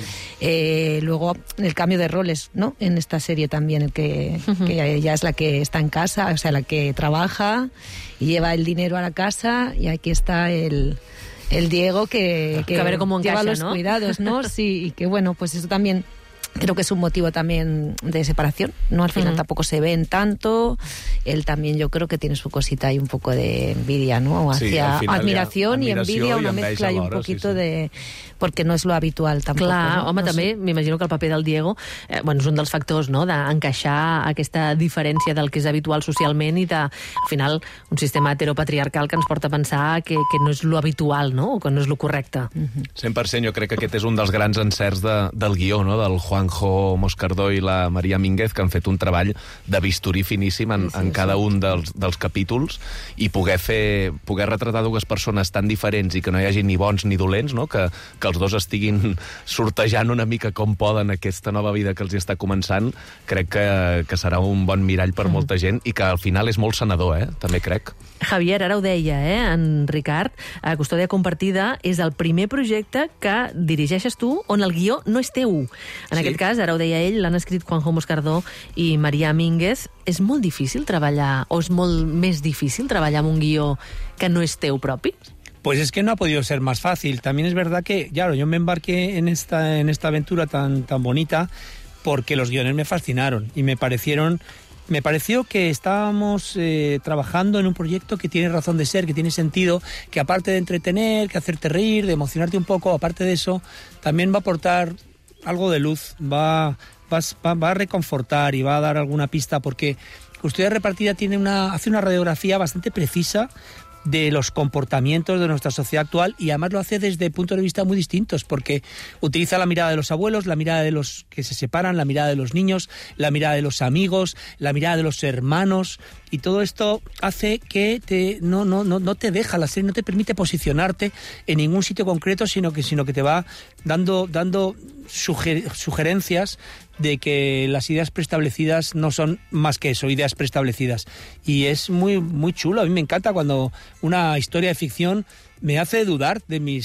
Speaker 4: Luego el cambio de roles, ¿no? En esta serie también, el que ella es la que está en casa, o sea, la que trabaja y lleva el dinero a la casa, y aquí está el Diego que
Speaker 14: a ver cómo
Speaker 4: lleva
Speaker 14: encaja,
Speaker 4: los cuidados, ¿no? Sí, y que bueno, pues eso también creo que es un motivo también de separación, ¿no? Al final tampoco se ven tanto. Él también, yo creo que tiene su cosita y un poco de envidia, ¿no? Hacia admiración y envidia, una mezcla y un poquito de... Perquè no és lo habitual, tampoc.
Speaker 14: Clar,
Speaker 4: no?
Speaker 14: home, també m'imagino que el paper del Diego és un dels factors, no?, d'encaixar aquesta diferència del que és habitual socialment i de, al final, un sistema heteropatriarcal que ens porta a pensar que no és lo habitual, no?, o que no és lo correcte.
Speaker 3: 100%, jo crec que aquest és un dels grans encerts del guió, no?, del Juanjo Moscardó i la Maria Mínguez, que han fet un treball de bisturí finíssim en cada un dels capítols, i poder retratar dues persones tan diferents i que no hi hagi ni bons ni dolents, no?, que els dos estiguin sortejant una mica com poden aquesta nova vida que els està començant, crec que serà un bon mirall per molta gent, i que al final és molt sanador, també crec.
Speaker 14: Javier, ara ho deia, en Ricard, Custòdia Compartida és el primer projecte que dirigeixes tu on el guió no és teu. En aquest cas, ara ho deia ell, l'han escrit Juanjo Moscardó i Maria Mínguez. És molt difícil treballar, o és molt més difícil treballar amb un guió que no és teu propi?
Speaker 2: Pues es que no ha podido ser más fácil. También es verdad que, claro, yo me embarqué en esta aventura tan bonita porque los guiones me fascinaron y me pareció que estábamos trabajando en un proyecto que tiene razón de ser, que tiene sentido, que aparte de entretener, que hacerte reír, de emocionarte un poco, aparte de eso, también va a aportar algo de luz, va a reconfortar y va a dar alguna pista, porque Custodia Repartida hace una radiografía bastante precisa de los comportamientos de nuestra sociedad actual, y además lo hace desde puntos de vista muy distintos, porque utiliza la mirada de los abuelos, la mirada de los que se separan, la mirada de los niños, la mirada de los amigos, la mirada de los hermanos, y todo esto hace que no te deja la serie, no te permite posicionarte en ningún sitio concreto, sino que te va dando sugerencias de que las ideas preestablecidas no son más que eso, ideas preestablecidas. Y es muy, muy chulo. A mí me encanta cuando una historia de ficción me hace dudar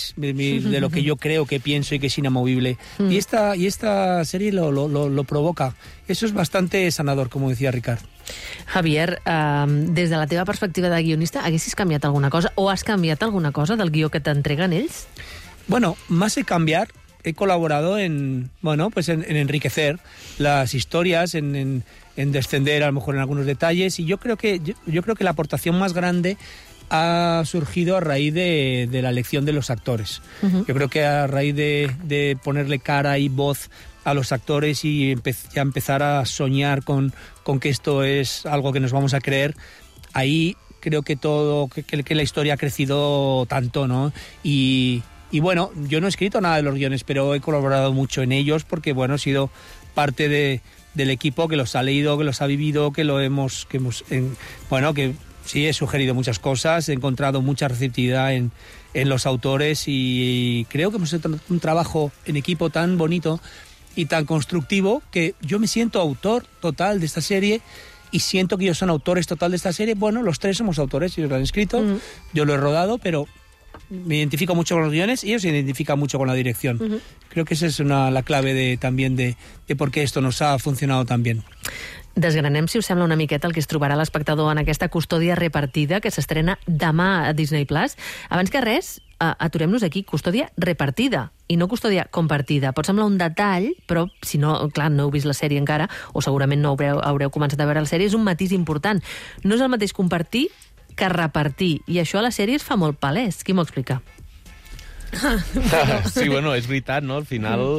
Speaker 2: de lo que yo creo, que pienso y que es inamovible. Y esta serie lo provoca. Eso es bastante sanador, como decía Ricard.
Speaker 14: Javier, des de la teva perspectiva de guionista, haguessis canviat alguna cosa o has canviat alguna cosa del guió que t'entreguen ells?
Speaker 2: Bueno, más que cambiar, he colaborado en enriquecer las historias, en descender a lo mejor en algunos detalles, y yo creo que la aportación más grande ha surgido a raíz de la elección de los actores. Yo creo que a raíz de ponerle cara y voz a los actores y ya empezar a soñar con que esto es algo que nos vamos a creer, ahí creo que que la historia ha crecido tanto, ¿no? Y bueno, yo no he escrito nada de los guiones, pero he colaborado mucho en ellos porque, bueno, he sido parte del equipo que los ha leído, que los ha vivido, que sí, he sugerido muchas cosas, he encontrado mucha receptividad en los autores, y creo que hemos hecho un trabajo en equipo tan bonito y tan constructivo que yo me siento autor total de esta serie, y siento que ellos son autores total de esta serie. Bueno, los tres somos autores, ellos lo han escrito, yo lo he rodado, pero me identifico mucho con los guiones y ellos se identifican mucho con la dirección. Creo que esa es la clave también de por qué esto nos ha funcionado tan bien.
Speaker 14: Desgranem, si us sembla, una miqueta el que es trobarà l'espectador en aquesta Custòdia Repartida, que s'estrena demà a Disney+. Abans que res, aturem-nos aquí, Custòdia Repartida, i no Custòdia Compartida. Pot semblar un detall, però si no, clar, no heu vist la sèrie encara, o segurament no haureu començat a veure la sèrie, és un matís important. No és el mateix compartir que repartir, i això a la sèrie es fa molt palès. Qui m'ho explica?
Speaker 3: Sí, bueno, és veritat, no? Al final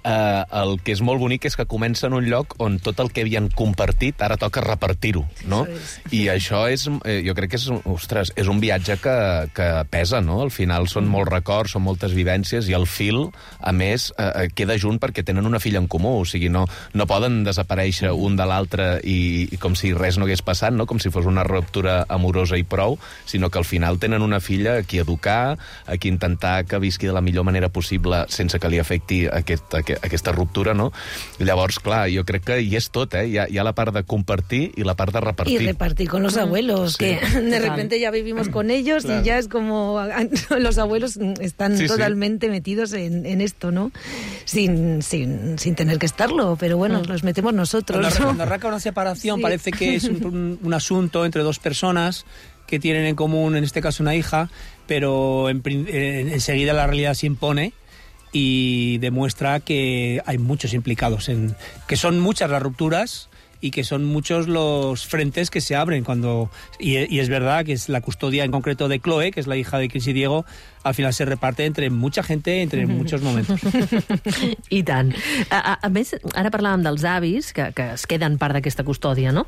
Speaker 3: el que és molt bonic és que comença en un lloc on tot el que havien compartit ara toca repartir-ho, no? I això és, jo crec que és, ostres, és un viatge que pesa, no? Al final són molts records, són moltes vivències, i el fil, a més, queda junt perquè tenen una filla en comú, o sigui, no poden desaparèixer un de l'altre i com si res no hagués passat, no? Com si fos una ruptura amorosa i prou, sinó que al final tenen una filla a qui educar, a qui intentar que visqui de la millor manera possible sense que li afecti aquesta ruptura, no? Llavors, clar, jo crec que hi és tot, Hi ha la part de compartir i la part de repartir.
Speaker 4: Y repartir con los abuelos, que de repente ya vivimos con ellos y ya es como los abuelos están totalmente metidos en esto, ¿no? Sin tener que estarlo, pero bueno, los metemos nosotros.
Speaker 2: Cuando arranca una separación parece que es un asunto entre dos personas que tienen en común, en este caso, una hija, pero enseguida la realidad se impone y demuestra que hay muchos implicados, que son muchas las rupturas y que son muchos los frentes que se abren cuando... Y es verdad que es la custodia en concreto de Chloe, que es la hija de Chris y Diego, al final se reparte entre mucha gente, entre muchos momentos.
Speaker 14: I tant. A més, ara parlàvem dels avis, que es queden part d'aquesta custòdia, no?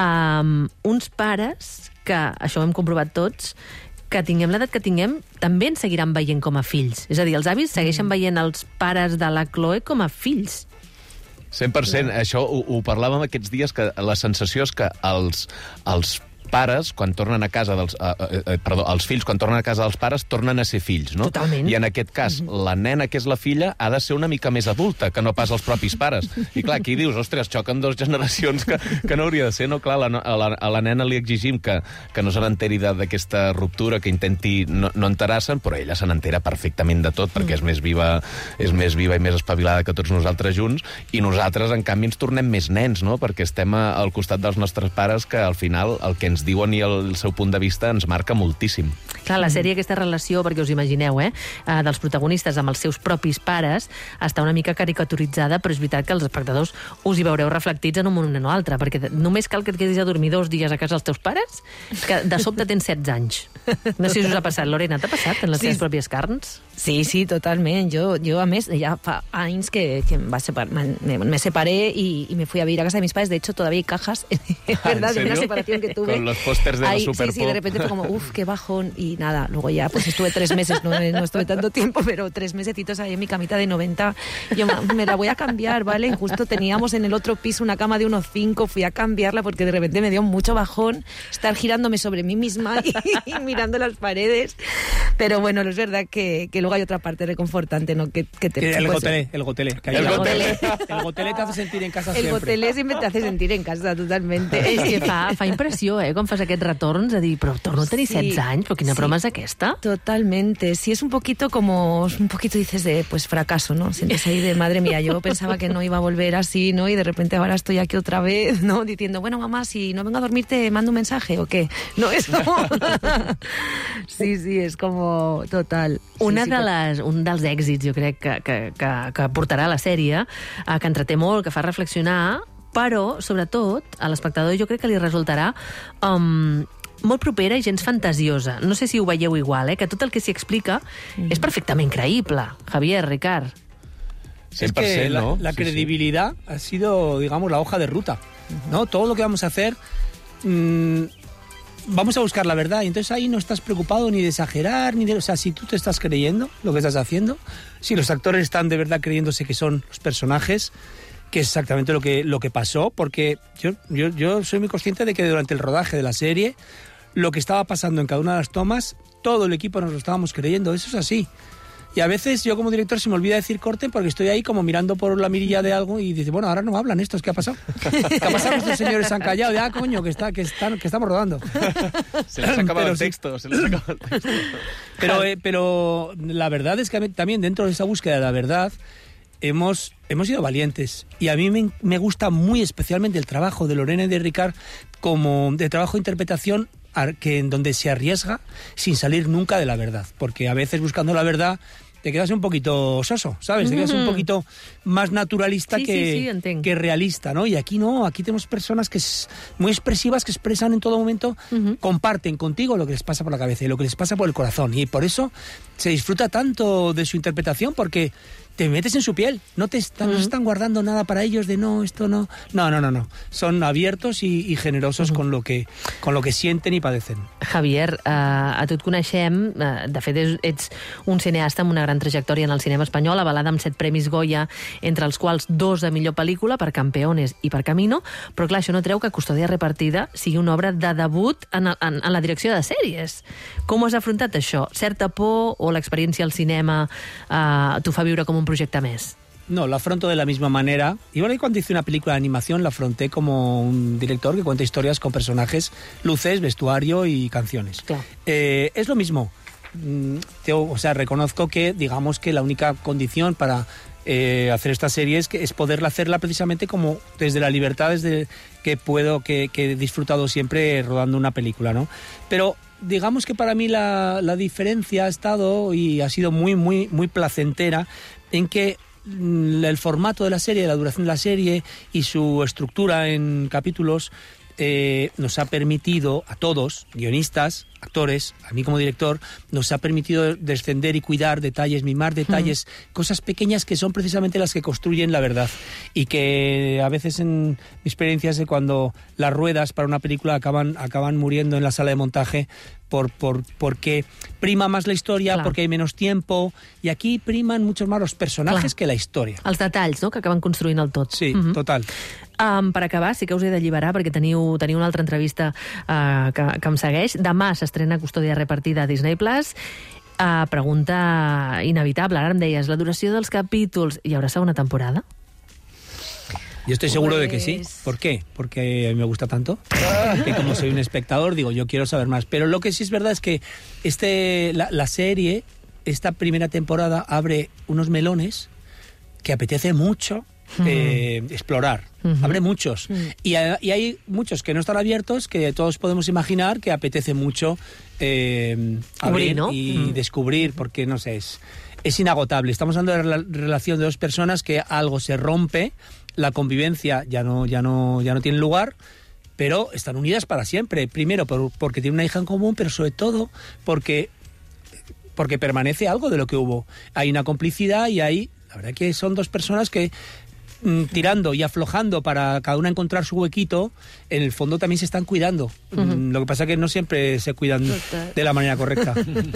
Speaker 14: Uns pares, que això ho hem comprovat tots, que tinguem l'edat que tinguem, també ens seguiran veient com a fills. És a dir, els avis segueixen veient els pares de la Chloe com a fills.
Speaker 3: 100%. Això ho parlàvem aquests dies, que la sensació és que els pares, quan tornen a casa els fills, quan tornen a casa dels pares, tornen a ser fills, no?
Speaker 14: Totalment.
Speaker 3: I en aquest cas, la nena, que és la filla, ha de ser una mica més adulta, que no pas els propis pares. I clar, aquí dius, ostres, xoquen dos generacions que no hauria de ser, no? Clar, a la nena li exigim que no se n'enteri d'aquesta ruptura, que intenti no enterar-se'n, però ella se n'entera perfectament de tot, perquè és més viva i més espavilada que tots nosaltres junts, i nosaltres, en canvi, ens tornem més nens, no? Perquè estem al costat dels nostres pares, que al final el que ens diuen i el seu punt de vista ens marca moltíssim.
Speaker 14: Clar, la sèrie, aquesta relació, perquè us imagineu, dels protagonistes amb els seus propis pares, està una mica caricaturitzada, però és veritat que els espectadors us hi veureu reflectits en un moment o altre, perquè només cal que et quedis a dormir 2 dies a casa dels teus pares, que de sobte tens 16 anys. No sé si us ha passat, Lorena, t'ha passat en les teves pròpies carns?
Speaker 4: Sí, totalment. Jo a més, ja fa anys que me separé y me fui a vivir a casa de mis padres. De hecho, todavía hay cajas, ¿verdad? De una separación que tuve.
Speaker 3: Con los pósters de la Superpop.
Speaker 4: Sí, de repente fue como, qué bajón. Y nada, luego ya pues estuve 3 meses, no estuve tanto tiempo, pero 3 mesecitos ahí en mi camita de 90. Yo me la voy a cambiar, ¿vale? Justo teníamos en el otro piso una cama de 1,5, fui a cambiarla porque de repente me dio mucho bajón estar girándome sobre mí misma y mirando las paredes. Pero bueno, es verdad que luego hay otra parte reconfortante, ¿no?
Speaker 2: El gotelé. El gotelé te hace sentir en casa siempre.
Speaker 4: El gotelé siempre te hace sentir en casa, totalmente.
Speaker 14: És que fa impressió, quan fas aquests retorns, a dir, però torno a tenir 16 anys, però quina broma és aquesta?
Speaker 4: Totalmente. Sí, es un poquito dices de, pues, fracaso, ¿no? Sientes ahí de, madre mía, yo pensaba que no iba a volver así, ¿no? Y de repente ahora estoy aquí otra vez, ¿no? Diciendo, bueno, mamá, si no vengo a dormir, ¿te mando un mensaje o qué? No, es como... Sí, és com total.
Speaker 14: Un dels èxits, jo crec, que portarà la sèrie, que entreté molt, que fa reflexionar, però, sobretot, a l'espectador jo crec que li resultarà molt propera i gens fantasiosa. No sé si ho veieu igual, que tot el que s'hi explica és perfectament creïble. Javier, Ricard.
Speaker 3: 100%,
Speaker 2: es que
Speaker 3: ¿no?
Speaker 2: La credibilidad ha sido, digamos, la hoja de ruta, ¿no? Todo lo que vamos a hacer... vamos a buscar la verdad, y entonces ahí no estás preocupado ni de exagerar, o sea, si tú te estás creyendo lo que estás haciendo, si los actores están de verdad creyéndose que son los personajes, que es exactamente lo que pasó, porque yo soy muy consciente de que durante el rodaje de la serie, lo que estaba pasando en cada una de las tomas, todo el equipo nos lo estábamos creyendo, eso es así. Y a veces yo como director se me olvida decir corte porque estoy ahí como mirando por la mirilla de algo y dice, bueno, ahora no hablan estos, ¿qué ha pasado? ¿Qué ha pasado? Estos señores se han callado. Ya, coño, que estamos rodando.
Speaker 3: Se les ha acabado el texto.
Speaker 2: Pero la verdad es que también dentro de esa búsqueda de la verdad hemos sido valientes. Y a mí me gusta muy especialmente el trabajo de Lorena y de Ricard como de trabajo de interpretación en donde se arriesga sin salir nunca de la verdad. Porque a veces buscando la verdad te quedas un poquito soso, ¿sabes? Te quedas un poquito más naturalista que realista, ¿no? Y aquí no, aquí tenemos personas que muy expresivas, que expresan en todo momento, comparten contigo lo que les pasa por la cabeza y lo que les pasa por el corazón. Y por eso se disfruta tanto de su interpretación, porque te metes en su piel. No se están guardando nada para ellos de no, esto no. No. Son abiertos y generosos con lo que sienten i padecen.
Speaker 14: Javier, a tu et coneixem, de fet ets un cineasta amb una gran trajectòria en el cinema espanyol, avalada amb 7 premis Goya, entre els quals 2 de millor pel·lícula, per Campeones i per Camino, però clar, això no treu que Custòdia repartida sigui una obra de debut en la direcció de sèries. Com has afrontat això? Certa por o l'experiència al cinema t'ho fa viure com un proyecto més?
Speaker 2: No, lo afronto de la misma manera. Igual que cuando hice una película de animación, la afronté como un director que cuenta historias con personajes, luces, vestuario y canciones.
Speaker 14: Claro.
Speaker 2: Es lo mismo. Reconozco que, digamos que la única condición para hacer esta serie es poderla hacerla precisamente como desde la libertad, desde que he disfrutado siempre rodando una película, ¿no? Pero digamos que para mí la diferencia ha estado y ha sido muy, muy, muy placentera en que el formato de la serie, la duración de la serie y su estructura en capítulos nos ha permitido a todos, guionistas, actores, a mí como director, nos ha permitido descender y cuidar detalles, mimar detalles, cosas pequeñas que son precisamente las que construyen la verdad y que a veces en mi experiencia es de cuando las ruedas para una película acaban muriendo en la sala de montaje porque prima más la historia,
Speaker 14: Clar.
Speaker 2: Porque hay menos tiempo, y aquí priman muchos más los personajes que la historia.
Speaker 14: Els detalls, no?, que acaben construint el tot.
Speaker 2: Sí, total.
Speaker 14: Per acabar, sí que us he d'alliberar perquè teniu una altra entrevista que em segueix. Demà s'estrena Custòdia repartida a Disney+. Pregunta inevitable, ara em deies, la duració dels capítols, hi haurà segona temporada?
Speaker 2: Yo estoy seguro de que sí. ¿Por qué? Porque a mí me gusta tanto. Que como soy un espectador, digo, yo quiero saber más. Pero lo que sí es verdad es que la serie, esta primera temporada, abre unos melones que apetece mucho explorar. Abre muchos. Y hay muchos que no están abiertos, que todos podemos imaginar que apetece mucho abrir, ¿no? Y descubrir, porque, no sé, es inagotable. Estamos hablando de la relación de dos personas que algo se rompe, la convivencia ya no tiene lugar, pero están unidas para siempre. Primero porque tienen una hija en común, pero sobre todo porque permanece algo de lo que hubo. Hay una complicidad y la verdad que son dos personas que tirando y aflojando para cada una encontrar su huequito, en el fondo también se están cuidando. Lo que pasa es que no siempre se cuidan de la manera correcta.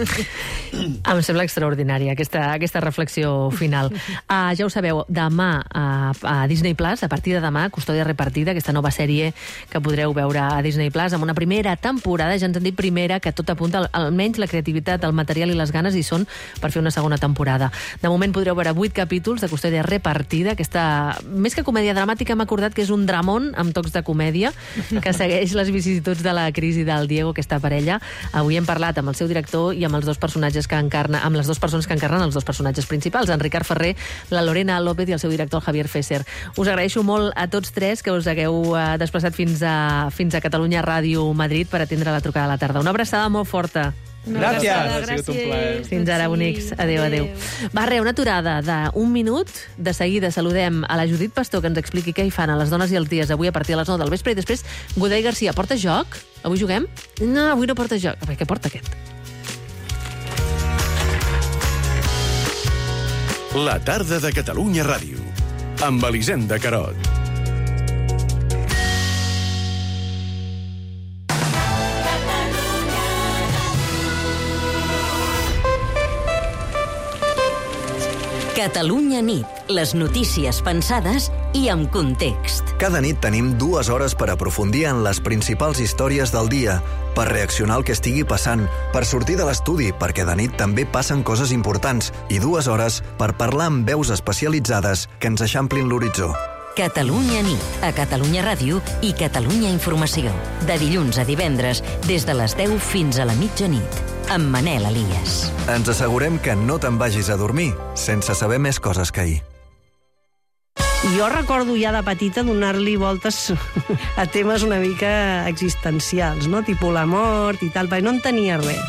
Speaker 14: Em sembla extraordinària aquesta reflexió final. Ja ho sabeu, demà a Disney+, a partir de demà, Custòdia repartida, aquesta nova sèrie que podreu veure a Disney+, amb una primera temporada, ja ens han dit primera, que tot apunta, almenys la creativitat, el material i les ganes hi són per fer una segona temporada. De moment podreu veure 8 capítols de Custòdia repartida, aquesta més que comèdia dramàtica, hem acordat que és un dramón amb tocs de comèdia que segueix les vicissituds de la crisi del Diego, aquesta parella. Avui hem parlat amb el seu director i amb els dos personatges que encarna, amb les dues persones que encarnen els dos personatges principals, en Ricard Ferrer, la Lorena López i el seu director, el Javier Fesser. Us agraeixo molt a tots tres que us hagueu desplaçat fins a Catalunya Ràdio Madrid per atendre la trucada a la tarda. Una abraçada molt forta.
Speaker 2: Gràcies.
Speaker 14: Ha sigut un plaer. Fins ara, bonics. Adéu, adéu. Va, una aturada d'un minut. De seguida saludem a la Judit Pastor, que ens expliqui què hi fan a les dones i els dies avui a partir de les 9 del vespre. I després, Godell Garcia, porta joc? Avui juguem? No, avui no porta joc. Què porta aquest?
Speaker 9: La tarda de Catalunya Ràdio, amb Elisenda Carot.
Speaker 5: Catalunya nit, les notícies pensades i amb context.
Speaker 6: Cada nit tenim 2 hores per aprofundir en les principals històries del dia, per reaccionar al que estigui passant, per sortir de l'estudi, perquè de nit també passen coses importants, i 2 hores per parlar amb veus especialitzades que ens eixamplin l'horitzó.
Speaker 5: Catalunya nit, a Catalunya Ràdio i Catalunya Informació. De dilluns a divendres, des de les 10 fins a la mitjanit, amb Manel Elias.
Speaker 6: Ens assegurem que no te'n vagis a dormir sense saber més coses que ahir.
Speaker 7: Jo recordo ja de petita donar-li voltes a temes una mica existencials, no? Tipus la mort i tal, perquè no en tenia res.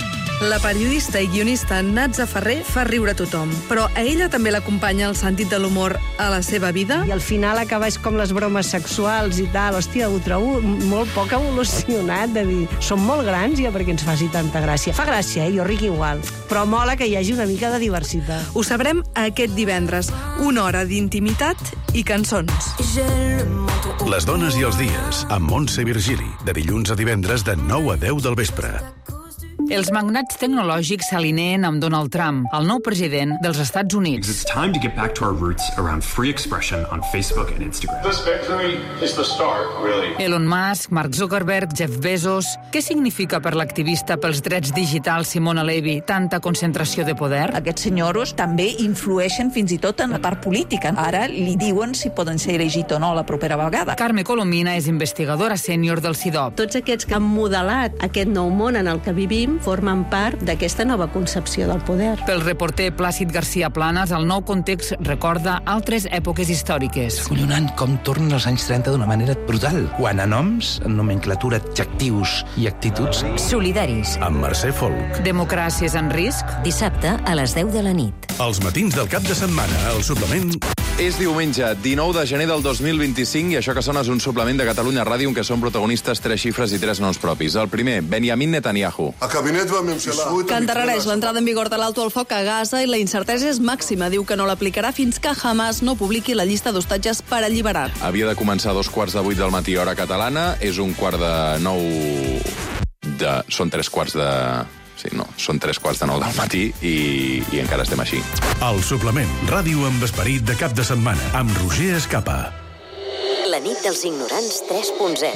Speaker 22: La periodista i guionista Natza Ferrer fa riure tothom, però a ella també l'acompanya el sentit de l'humor a la seva vida?
Speaker 7: I al final acabes com les bromes sexuals i tal. Hòstia, ho trobo molt poc evolucionat, de dir, som molt grans ja perquè ens faci tanta gràcia. Fa gràcia, jo ric igual, però mola que hi hagi una mica de diversitat.
Speaker 22: Ho sabrem aquest divendres, una hora d'intimitat i cançons.
Speaker 9: Les dones i els dies, amb Montse Virgili, de dilluns a divendres de 9 a 10 del vespre.
Speaker 8: Els magnats tecnològics s'alineen amb Donald Trump, el nou president dels Estats Units.
Speaker 10: It's time to get back to our roots around free expression on Facebook and Instagram. This victory is the start, really.
Speaker 8: Elon Musk, Mark Zuckerberg, Jeff Bezos... Què significa per l'activista pels drets digitals Simona Levi tanta concentració de poder?
Speaker 15: Aquests senyors també influeixen fins i tot en la part política. Ara li diuen si poden ser elegit o no la propera vegada.
Speaker 8: Carme Colomina és investigadora sènior del CIDOB.
Speaker 16: Tots aquests que han modelat aquest nou món en el que vivim formen part d'aquesta nova concepció del poder.
Speaker 8: Pel reporter Plàcid García Planas, el nou context recorda altres èpoques històriques.
Speaker 17: És collonant com tornen als anys 30 d'una manera brutal. Quan a noms, en nomenclatura, adjectius i actituds...
Speaker 5: Solidaris.
Speaker 9: Amb Mercè Folk.
Speaker 8: Democràcies en risc.
Speaker 5: Dissabte a les 10 de la nit.
Speaker 9: Els matins del cap de setmana, el suplement...
Speaker 18: És diumenge, 19 de gener del 2025, i això que sona és un suplement de Catalunya Ràdio en què són protagonistes 3 xifres i 3 noms propis. El primer, Benjamin Netanyahu.
Speaker 22: Que endarrereix l'entrada en vigor de l'alto al foc a Gaza i la incertesa és màxima. Diu que no l'aplicarà fins que Hamas no publiqui la llista d'hostatges per alliberar.
Speaker 18: Havia de començar a 7:45 del matí, hora catalana. És 8:45 de... Són 3:15 de... Sí, no, són 8:45 del matí i encara estem així.
Speaker 9: El suplement, ràdio amb esperit de cap de setmana, amb Roger Escapa.
Speaker 5: La nit dels ignorants 3.0.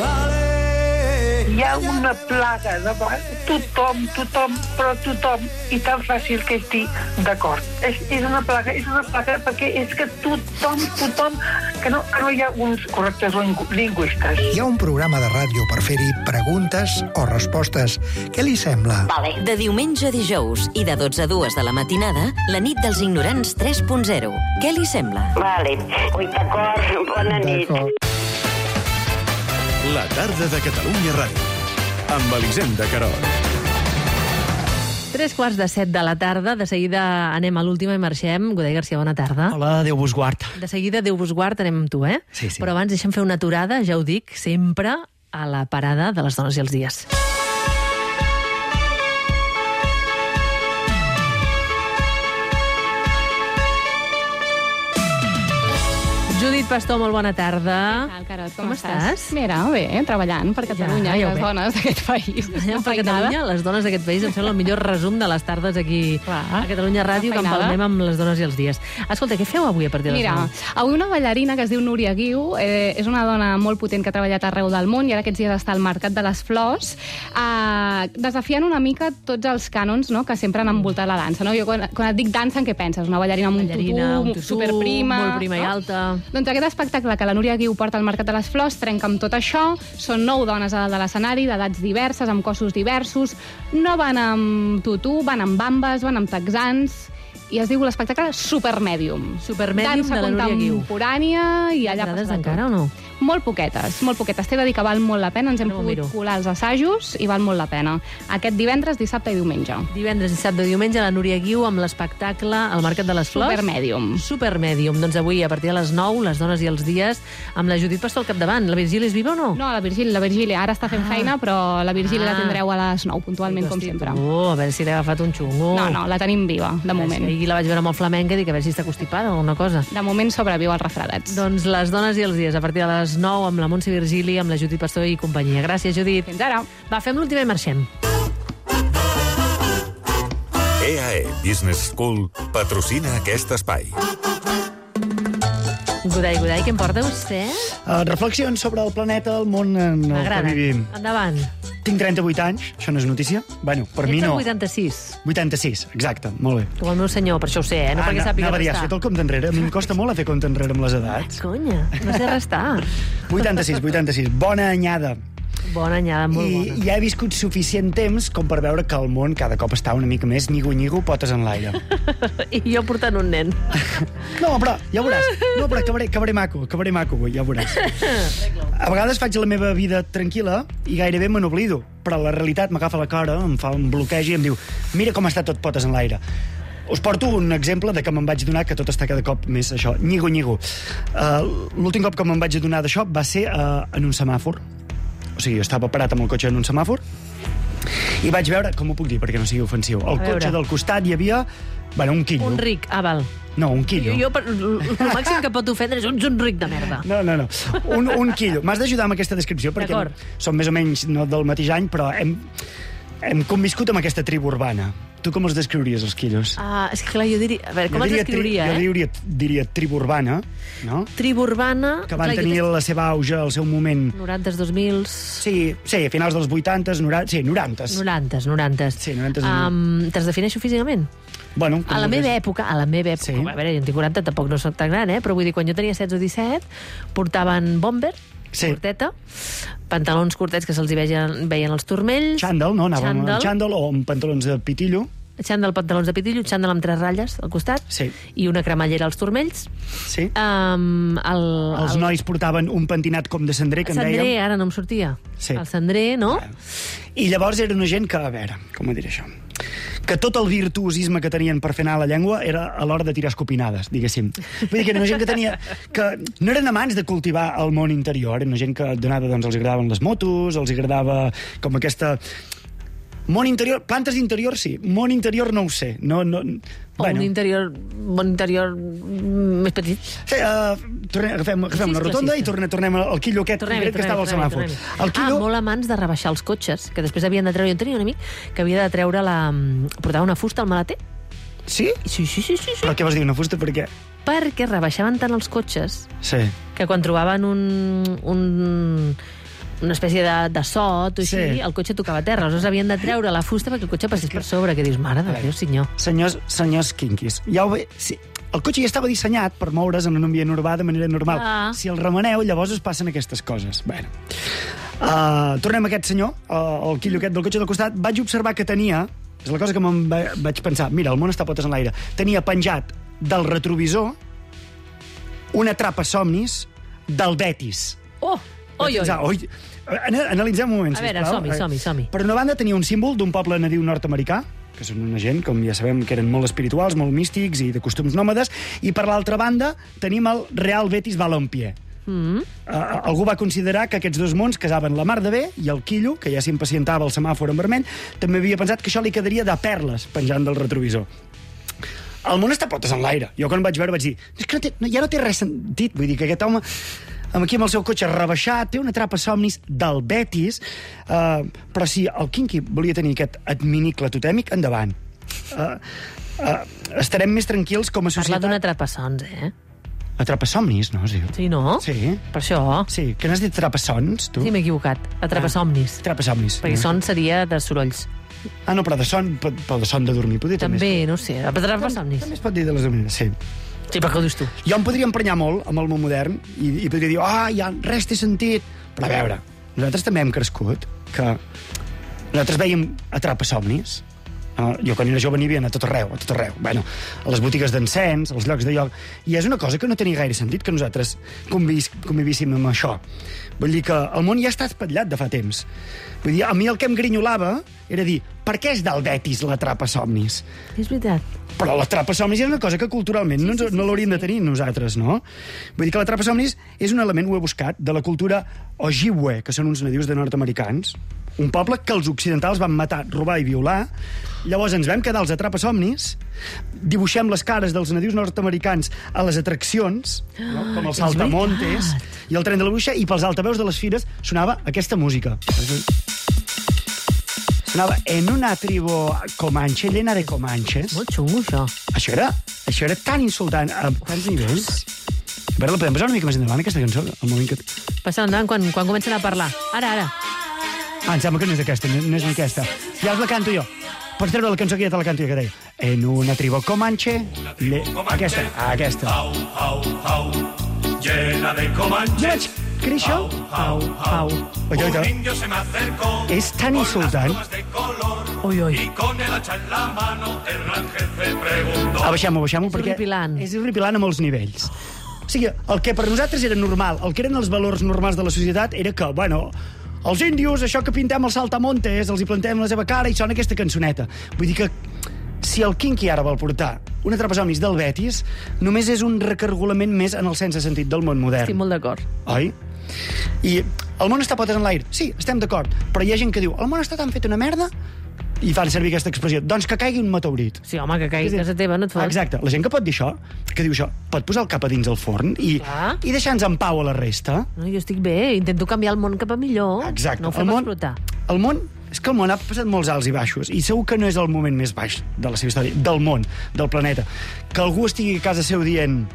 Speaker 19: Hi ha una plaga de tothom, però tothom, i tan fàcil que és dir d'acord. És una plaga perquè és que tothom, que no hi ha uns correctors lingüistes.
Speaker 13: Hi ha un programa de ràdio per fer-hi preguntes o respostes. Què li sembla?
Speaker 5: Vale. De diumenge a dijous i de 12 a 2 de la matinada, la nit dels ignorants 3.0. Què li sembla?
Speaker 19: Vale. Ui, d'acord, bona nit.
Speaker 9: La tarda de Catalunya Ràdio, amb Elisenda Querol.
Speaker 14: 7:15 de la tarda. De seguida anem a l'última i marxem. Godell Garcia, bona tarda.
Speaker 20: Hola, Déu vos guard.
Speaker 14: De seguida, Déu vos guard, anem amb tu, eh?
Speaker 20: Sí.
Speaker 14: Però abans deixa'm fer una aturada, ja ho dic, sempre a la parada de les dones i els dies. Judit Pastor, molt bona tarda.
Speaker 23: Què tal, Carot? Com estàs? Mira, bé, treballant per Catalunya i les dones d'aquest país.
Speaker 14: Per Catalunya, les dones d'aquest país, em sembla el millor resum de les tardes aquí a Catalunya Ràdio, que empalmem amb les dones i els dies. Escolta, què feu avui a partir de les 9?
Speaker 23: Mira, avui una ballarina que es diu Núria Guiu, és una dona molt potent que ha treballat arreu del món i ara aquests dies està al Mercat de les Flors, desafiant una mica tots els cànons, no?, que sempre han envoltat la dansa. No? Jo, quan et dic dansa, en què penses? Una ballarina amb un tutú, superprima...
Speaker 14: Molt prima i alta...
Speaker 23: Doncs aquest espectacle que la Núria Guiu porta al Mercat de les Flors trenca amb tot això. Són 9 dones a dalt de l'escenari, d'edats diverses, amb cossos diversos. No van amb tutú, van amb bambes, van amb texans... I es diu l'espectacle Supermèdium.
Speaker 14: Supermèdium de la Núria Guiu.
Speaker 23: Dansa contemporània i allà passa tot.
Speaker 14: Encara o no?
Speaker 23: Molt poquetes. T'he de dir que val molt la pena. Ens hem pogut colar els assajos i val molt la pena. Aquest divendres, dissabte i diumenge.
Speaker 14: Divendres, dissabte i diumenge, la Núria Guiu amb l'espectacle al Mercat de les Flors. Supermèdium. Doncs avui, a partir de les 9, les dones i els dies, amb la Judit Pastor al capdavant. La Virgília és viva o no?
Speaker 23: No, la Virgília ara està fent feina, però la Virgília la tindreu a les 9, puntualment, com sempre.
Speaker 14: A veure si l'he agafat un xungo.
Speaker 23: No, la tenim viva, de moment.
Speaker 14: I la vaig veure molt flamenca i dic, a veure si està constipada o una cosa.
Speaker 23: De moment sobreviu als refredats.
Speaker 14: Doncs les dones i els dies, a partir de les 9, amb la Montse Virgili, amb la Judit Pastor i companyia. Gràcies, Judit.
Speaker 23: Fins ara.
Speaker 14: Va, fem l'última i marxem.
Speaker 9: EAE Business School patrocina aquest espai.
Speaker 14: Godai, què em porta vostè?
Speaker 20: Reflexions sobre el planeta, el món en el que vivim.
Speaker 14: Endavant.
Speaker 20: Tinc 38 anys, això no és notícia? Bueno, per mi no.
Speaker 14: Ets el 86.
Speaker 20: 86, exacte, molt bé.
Speaker 14: Com el meu senyor, per això ho sé, no perquè sàpiga restar.
Speaker 20: Has fet el compte enrere? A mi em costa molt fer compte enrere amb les edats.
Speaker 14: Conya, no sé restar.
Speaker 20: 86. Bona anyada.
Speaker 14: Bona anyada, molt bona.
Speaker 20: I ja he viscut suficient temps com per veure que el món cada cop està una mica més nyigo-nyigo, potes en l'aire.
Speaker 14: I jo portant un nen.
Speaker 20: No, però ja veuràs. No, però acabaré maco, ja veuràs. A vegades faig la meva vida tranquil·la i gairebé me n'oblido, però la realitat m'agafa la cara, em fa un bloqueig i em diu mira com està tot potes en l'aire. Us porto un exemple de que me'n vaig donar que tot està cada cop més això, nyigo-nyigo. L'últim cop que me'n vaig adonar d'això va ser en un semàfor. O sigui, estava parat amb el cotxe en un semàfor i vaig veure, com ho puc dir perquè no sigui ofensiu, al cotxe del costat hi havia, un quillo.
Speaker 14: Un ric, val.
Speaker 20: No, un quillo.
Speaker 14: Jo el màxim que pot ofendre és un ric de merda.
Speaker 20: No. Un quillo. M'has d'ajudar amb aquesta descripció perquè som més o menys no del mateix any, però hem conviscut amb aquesta tribu urbana. Tu com els descriuries, els quillos?
Speaker 14: És que clar, jo diria... A veure, com els descriuria,
Speaker 20: Jo diria tribu urbana, no?
Speaker 14: Tribu urbana...
Speaker 20: Que van tenir la seva auge, el seu moment...
Speaker 14: 90s, 2000s...
Speaker 20: Sí, a finals dels 80s, 90s.
Speaker 14: 90s.
Speaker 20: Sí, 90s.
Speaker 14: Te'ls defineixo físicament?
Speaker 20: Bueno,
Speaker 14: a la meva època, a veure, jo en tinc 40, tampoc no soc tan gran, però vull dir, quan jo tenia 16 o 17, portaven bomber, curteta, pantalons curtets que se'ls veien els turmells...
Speaker 20: Xandall, no? Anàvem amb xandall o amb pantalons de pitillo.
Speaker 14: Xandall, pantalons de pitillo, xandall amb 3 ratlles al costat i una cremallera als turmells.
Speaker 20: Sí. Els nois portaven un pentinat com de cendrer, que en dèiem.
Speaker 14: Cendrer, ara no em sortia. El cendrer, no?
Speaker 20: I llavors era una gent que, a veure, com ho diré això... que tot el virtuosisme que tenien per fer anar la llengua era a l'hora de tirar escopinades, diguéssim. Vull dir que era una gent que tenia... que no eren amants de cultivar el món interior, era una gent que donada, doncs, els agradaven les motos, els agradava com aquesta... Món interior, plantes d'interior sí, món interior no ho sé.
Speaker 14: Un interior més petit.
Speaker 20: Sí, agafem una rotonda i tornem al quillo aquest que estava al semàfor.
Speaker 14: Molt amants de rebaixar els cotxes, que després havien de treure... Jo tenia un amic que havia de treure portava una fusta al maleter.
Speaker 20: Sí?
Speaker 14: Sí.
Speaker 20: Però què vols dir, una fusta, per què?
Speaker 14: Perquè rebaixaven tant els cotxes
Speaker 20: que
Speaker 14: quan trobaven una espècie de sot o així, el cotxe tocava a terra. Aleshores havien de treure la fusta perquè el cotxe passés per sobre, que dius, mare de Déu, senyor.
Speaker 20: Senyors quinquis, el cotxe ja estava dissenyat per moure's en un ambient urbà de manera normal. Si el remeneu, llavors es passen aquestes coses. Tornem a aquest senyor, el quillo aquest del cotxe del costat. Vaig observar que tenia, és la cosa que me'n vaig pensar, mira, el món està potes en l'aire, tenia penjat del retrovisor una atrapa-somnis del Betis. Analitzem un moment, sisplau.
Speaker 14: A veure, som-hi.
Speaker 20: Per una banda tenia un símbol d'un poble nadiu nord-americà, que són una gent, com ja sabem, que eren molt espirituals, molt místics i de costums nòmades, i per l'altra banda tenim el Real Betis Balompié. Algú va considerar que aquests dos mons casaven la mar de bé, i el quillo, que ja s'impacientava el semàfor en vermell, també havia pensat que això li quedaria de perles penjant del retrovisor. El món està potes en l'aire. Jo quan vaig veure vaig dir, és que ja no té res sentit, vull dir que aquest home aquí amb el seu cotxe rebaixat, té una atrapa-somnis del Betis, però si el Quinqui volia tenir aquest adminicle totèmic, endavant. Estarem més tranquils com a societat...
Speaker 14: Parla d'un atrapa-sons,
Speaker 20: Atrapa-somnis, no?
Speaker 14: Sí, no?
Speaker 20: Sí.
Speaker 14: Per això.
Speaker 20: Sí, que n'has dit atrapa-sons, tu?
Speaker 14: Sí, m'he equivocat. Atrapa-somnis.
Speaker 20: Atrapa-somnis.
Speaker 14: Perquè son seria de sorolls.
Speaker 20: No, però de son de dormir.
Speaker 14: També, no sé. Atrapa-somnis.
Speaker 20: També es pot dir de les domines, sí.
Speaker 14: Sí, per què ho dius tu?
Speaker 20: Jo em podria emprenyar molt amb el món modern i podria dir, ja res té sentit. Però a veure, nosaltres també hem crescut que nosaltres veiem atrapa-somnis. Jo quan era jove n'hi havia a tot arreu. Bueno, a les botigues d'encens, als llocs de lloc. I és una cosa que no tenia gaire sentit que nosaltres convivíssim amb això. Vull dir que el món ja està espatllat de fa temps. Vull dir, a mi el que em grinyolava era dir, per què és del Betis l'atrapa-somnis?
Speaker 14: És veritat.
Speaker 20: Però l'atrapa-somnis és una cosa que culturalment no l'hauríem de tenir nosaltres, no? Vull dir que l'atrapa-somnis és un element, ho he buscat, de la cultura Ojibwe, que són uns nadius de nord-americans, un poble que els occidentals van matar, robar i violar. Llavors ens vam quedar els atrapa-somnis, dibuixem les cares dels nadius nord-americans a les atraccions, com els saltamontes i el tren de la bruixa, i pels altaveus de les fires sonava aquesta música. Sonava en una tribu comanche, llena de comanches.
Speaker 14: Molt xungo,
Speaker 20: això. Això era tan insultant a tants nivells. A veure, la podem posar una mica més endavant, aquesta cançó? El moment que...
Speaker 14: Passa endavant quan comencen a parlar. Ara.
Speaker 20: Em sembla que no és aquesta, no és ni aquesta. Ja us la canto jo. Pots treure la cançó que ja te la canto jo, que deia. En una tribu comanche... Aquesta.
Speaker 1: Llena de comanches.
Speaker 20: Què era això?
Speaker 14: Au.
Speaker 20: Oita. És tan insultant.
Speaker 14: Ui.
Speaker 20: Abaixem-ho,
Speaker 14: És
Speaker 20: perquè
Speaker 14: horripilant.
Speaker 20: és horripilant a molts nivells. O sigui, el que per nosaltres era normal, el que eren els valors normals de la societat, era que, bueno, els índios, això que pintem els saltamontes, els hi plantem la seva cara i sona aquesta cançoneta. Vull dir que si el Kinky ara vol portar un Atrapasomnis del Betis, només és un recargolament més en el sense sentit del món modern.
Speaker 14: Estic molt d'acord.
Speaker 20: Oi? I el món està a potes en l'aire. Sí, estem d'acord. Però hi ha gent que diu, el món està tan fet una merda, i fan servir aquesta expressió, doncs que caigui un meteorit.
Speaker 14: Sí, home, que caigui a casa teva, no et fot.
Speaker 20: Exacte. La gent que pot dir això, que diu això, pot posar el cap a dins el forn i deixar-nos en pau a la resta.
Speaker 14: No, jo estic bé, intento canviar el món cap a millor.
Speaker 20: Exacte.
Speaker 14: No ho fem explotar.
Speaker 20: El món, és que el món ha passat molts alts i baixos, i segur que no és el moment més baix de la seva història, del món, del planeta. Que algú estigui a casa seu dient...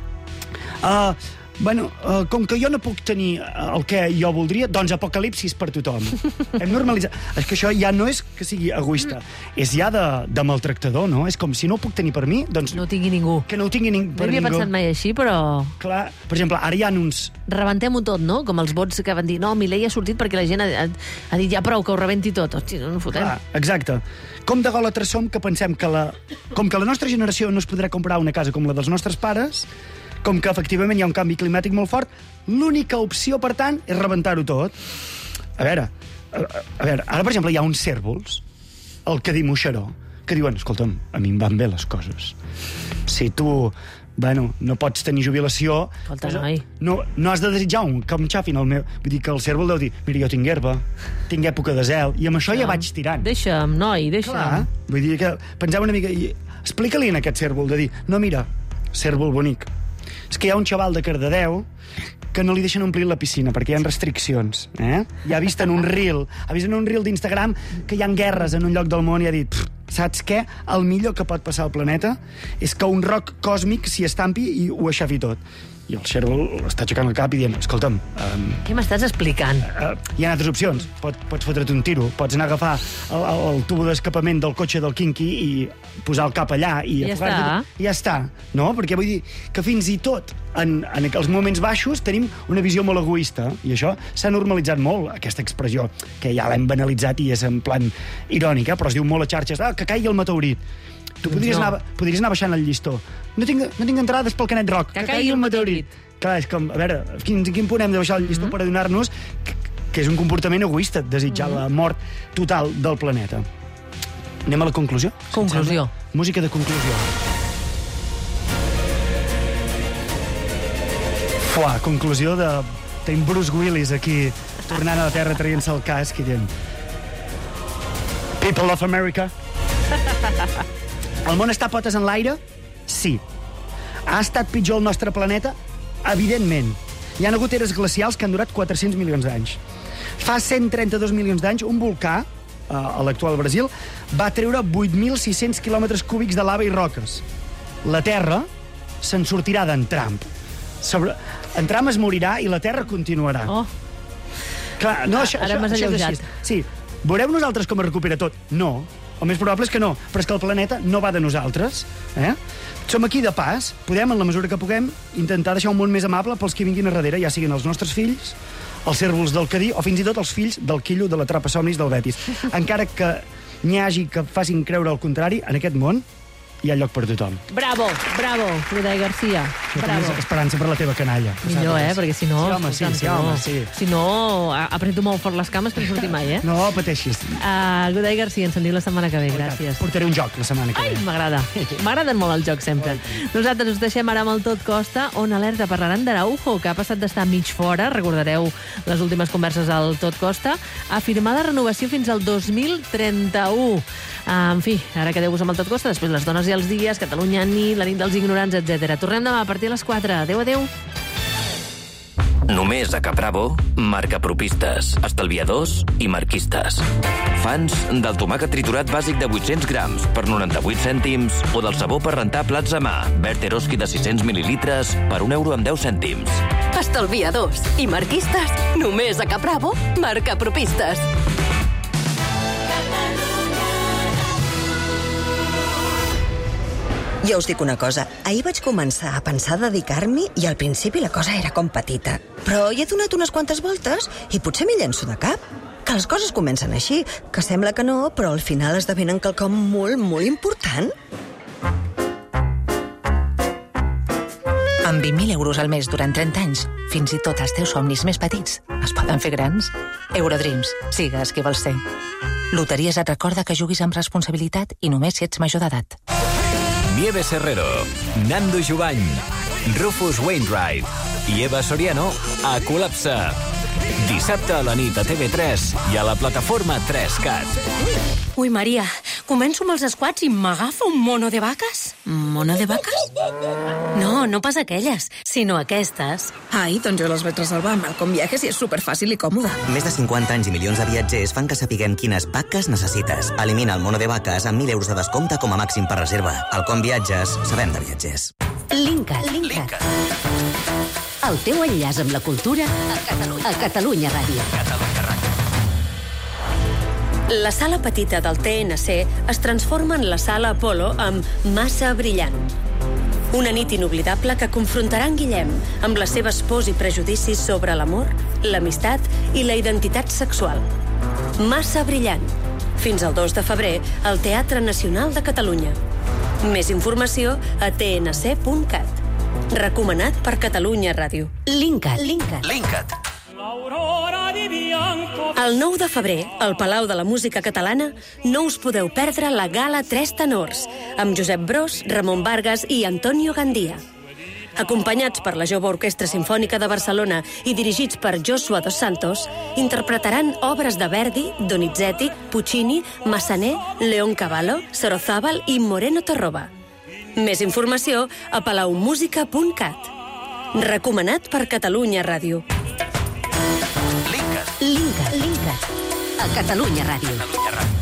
Speaker 20: com que jo no puc tenir el que jo voldria, doncs apocalipsis per tothom. Hem normalitzat. És que això ja no és que sigui egoista, és ja de maltractador, no? És com si no ho puc tenir per mi, doncs...
Speaker 14: No ho tingui ningú.
Speaker 20: Que no ho tingui per ningú.
Speaker 14: No havia pensat mai així, però...
Speaker 20: Clar, per exemple, ara hi ha uns...
Speaker 14: Rebentem-ho tot, no? Com els vots que van dir, no, Milei ha sortit perquè la gent ha dit ja prou, que ho rebenti tot. Hosti, no fotem.
Speaker 20: Clar, exacte. Com de gòlatres som que pensem que com que la nostra generació no es podrà comprar una casa com la dels nostres pares, com que efectivament hi ha un canvi climàtic molt fort, l'única opció, per tant, és rebentar-ho tot. A veure, ara, per exemple, hi ha uns cèrvols, el que diu Moixeró, que diuen, escolta'm, a mi em van bé les coses. Si tu, no pots tenir jubilació...
Speaker 14: Escolta, noi.
Speaker 20: No has de desitjar que em xafin el meu... Vull dir que el cèrvol deu dir, mira, jo tinc herba, tinc època de zel, i amb això ja vaig tirant.
Speaker 14: Deixa'm, noi, deixa'm.
Speaker 20: Clar, vull dir que pensem una mica... Explica-li a aquest cèrvol de dir, no, mira, cèrvol bonic, és que hi ha un xaval de Cardedeu que no li deixen omplir la piscina perquè hi ha restriccions. Ja ha vist en un reel d'Instagram que hi ha guerres en un lloc del món i ha dit, saps què? El millor que pot passar al planeta és que un roc còsmic s'hi estampi i ho aixafi tot. I el cèrvol està aixecant el cap i dient, escolta'm...
Speaker 14: Què m'estàs explicant?
Speaker 20: Hi ha altres opcions. Pots fotre't un tiro, pots anar a agafar el tubo d'escapament del cotxe del Kinky i posar el cap allà i ja està. No? Perquè vull dir que fins i tot en els moments baixos tenim una visió molt egoista i això s'ha normalitzat molt, aquesta expressió, que ja l'hem banalitzat i és en plan irònica, però es diu molt a xarxes, que caigui el meteorit. Tu podries anar baixant el llistó. No tinc entrades pel Canet Rock. Que caigui el meteorit. Clar, és com, a veure, fins a quin punt hem de baixar el llistó per adonar-nos que és un comportament egoista desitjar la mort total del planeta. Anem a la conclusió?
Speaker 14: Conclusió.
Speaker 20: Música de conclusió. Conclusió de... Tenim Bruce Willis aquí, tornant a la Terra, traient-se el casc i dient... People of America. El món està a potes en l'aire? Sí. Ha estat pitjor el nostre planeta? Evidentment. Hi ha hagut eres glacials que han durat 400 milions d'anys. Fa 132 milions d'anys, un volcà, a l'actual Brasil, va treure 8.600 quilòmetres cúbics de lava i roques. La Terra se'n sortirà d'entram. En tram es morirà i la Terra continuarà. Clar, no,
Speaker 14: ara m'has alleujat.
Speaker 20: Sí. Veureu nosaltres com es recupera tot? No. El més probable és que no, però és que el planeta no va de nosaltres. Som aquí de pas, podem, en la mesura que puguem, intentar deixar un món més amable pels que vinguin a darrere, ja siguin els nostres fills, els cèrvols del Cadí, o fins i tot els fills del Quillo de l'Atrapasomnis del Betis. Encara que n'hi hagi que facin creure el contrari, en aquest món hi ha lloc per tothom.
Speaker 14: Bravo, Roday Garcia.
Speaker 20: Bravo. Esperança per la teva canalla.
Speaker 14: Millor, perquè si no...
Speaker 20: Sí, home, sí.
Speaker 14: Si no, apreto molt fort les cames que no surti mai,
Speaker 20: No pateixis.
Speaker 14: Roday Garcia, ens sentim la setmana que ve, gràcies.
Speaker 20: Portaré un joc la setmana que ve.
Speaker 14: Ai, m'agrada. M'agraden molt els jocs, sempre. Nosaltres us deixem ara amb el Tot Costa, on alerta parlaran d'Araujo, que ha passat d'estar mig fora, recordareu les últimes converses al Tot Costa, a firmar la renovació fins al 2031. En fi, ara quedeu-vos amb el Tot Costa, després les dones i els dies, Catalunya nit, la nit dels ignorants, etc. Tornem demà a partir de les 4. Adéu.
Speaker 1: Només a Capravo, marcapropistes, estalviadors i marquistes. Fans del tomàquet triturat bàsic de 800 grams per 98 cèntims o del sabó per rentar plats a mà, Vert Eroski de 600 mil·lilitres per €1,10.
Speaker 11: Estalviadors i marquistes, només a Capravo, marcapropistes.
Speaker 4: Jo us dic una cosa, ahir vaig començar a pensar dedicar-m'hi i al principi la cosa era com petita. Però hi he donat unes quantes voltes i potser m'hi llenço de cap. Que les coses comencen així, que sembla que no, però al final esdevenen quelcom molt, molt important.
Speaker 12: Amb 20.000 euros al mes durant 30 anys, fins i tot els teus somnis més petits es poden fer grans. Eurodreams, sigues qui vols ser. Loteries et recorda que juguis amb responsabilitat i només si ets major d'edat.
Speaker 21: Nieves Herrero, Nando Jubany, Rufus Wainwright i Eva Soriano a Col·lapse. Dissabte a la nit a TV3 i a la plataforma 3CAT.
Speaker 24: Ui, Maria, començo amb els squats i m'agafa un mono de vaques? Mono de vaques? No, no pas aquelles, sinó aquestes.
Speaker 22: Ai, doncs jo les vaig reservar amb Malcom Viajes i és superfàcil i còmode.
Speaker 25: Més de 50 anys i milions de viatgers fan que sapiguem quines vaques necessites. Elimina el mono de vaques amb 1.000 euros de descompte com a màxim per reserva. Al Com Viatges, sabem de viatgers.
Speaker 5: Linkat. El teu enllaç amb la cultura a Catalunya Ràdio.
Speaker 11: La sala petita del TNC es transforma en la sala Apolo amb Massa Brillant. Una nit inoblidable que confrontarà en Guillem amb les seves pors i prejudicis sobre l'amor, l'amistat i la identitat sexual. Massa Brillant. Fins al 2 de febrer al Teatre Nacional de Catalunya. Més informació a tnc.cat. Recomanat per Catalunya Ràdio.
Speaker 5: Linkat.
Speaker 11: El 9 de febrer, al Palau de la Música Catalana, no us podeu perdre la Gala 3 tenors, amb Josep Bros, Ramon Vargas i Antonio Gandia. Acompanyats per la Jove Orquestra Simfònica de Barcelona i dirigits per Joshua Dos Santos, interpretaran obres de Verdi, Donizetti, Puccini, Massanet, León Cavallo, Sorozábal i Moreno Torroba. Més informació a palaumusica.cat. Recomanat per Catalunya Ràdio.
Speaker 5: Linkat. A Catalunya Ràdio.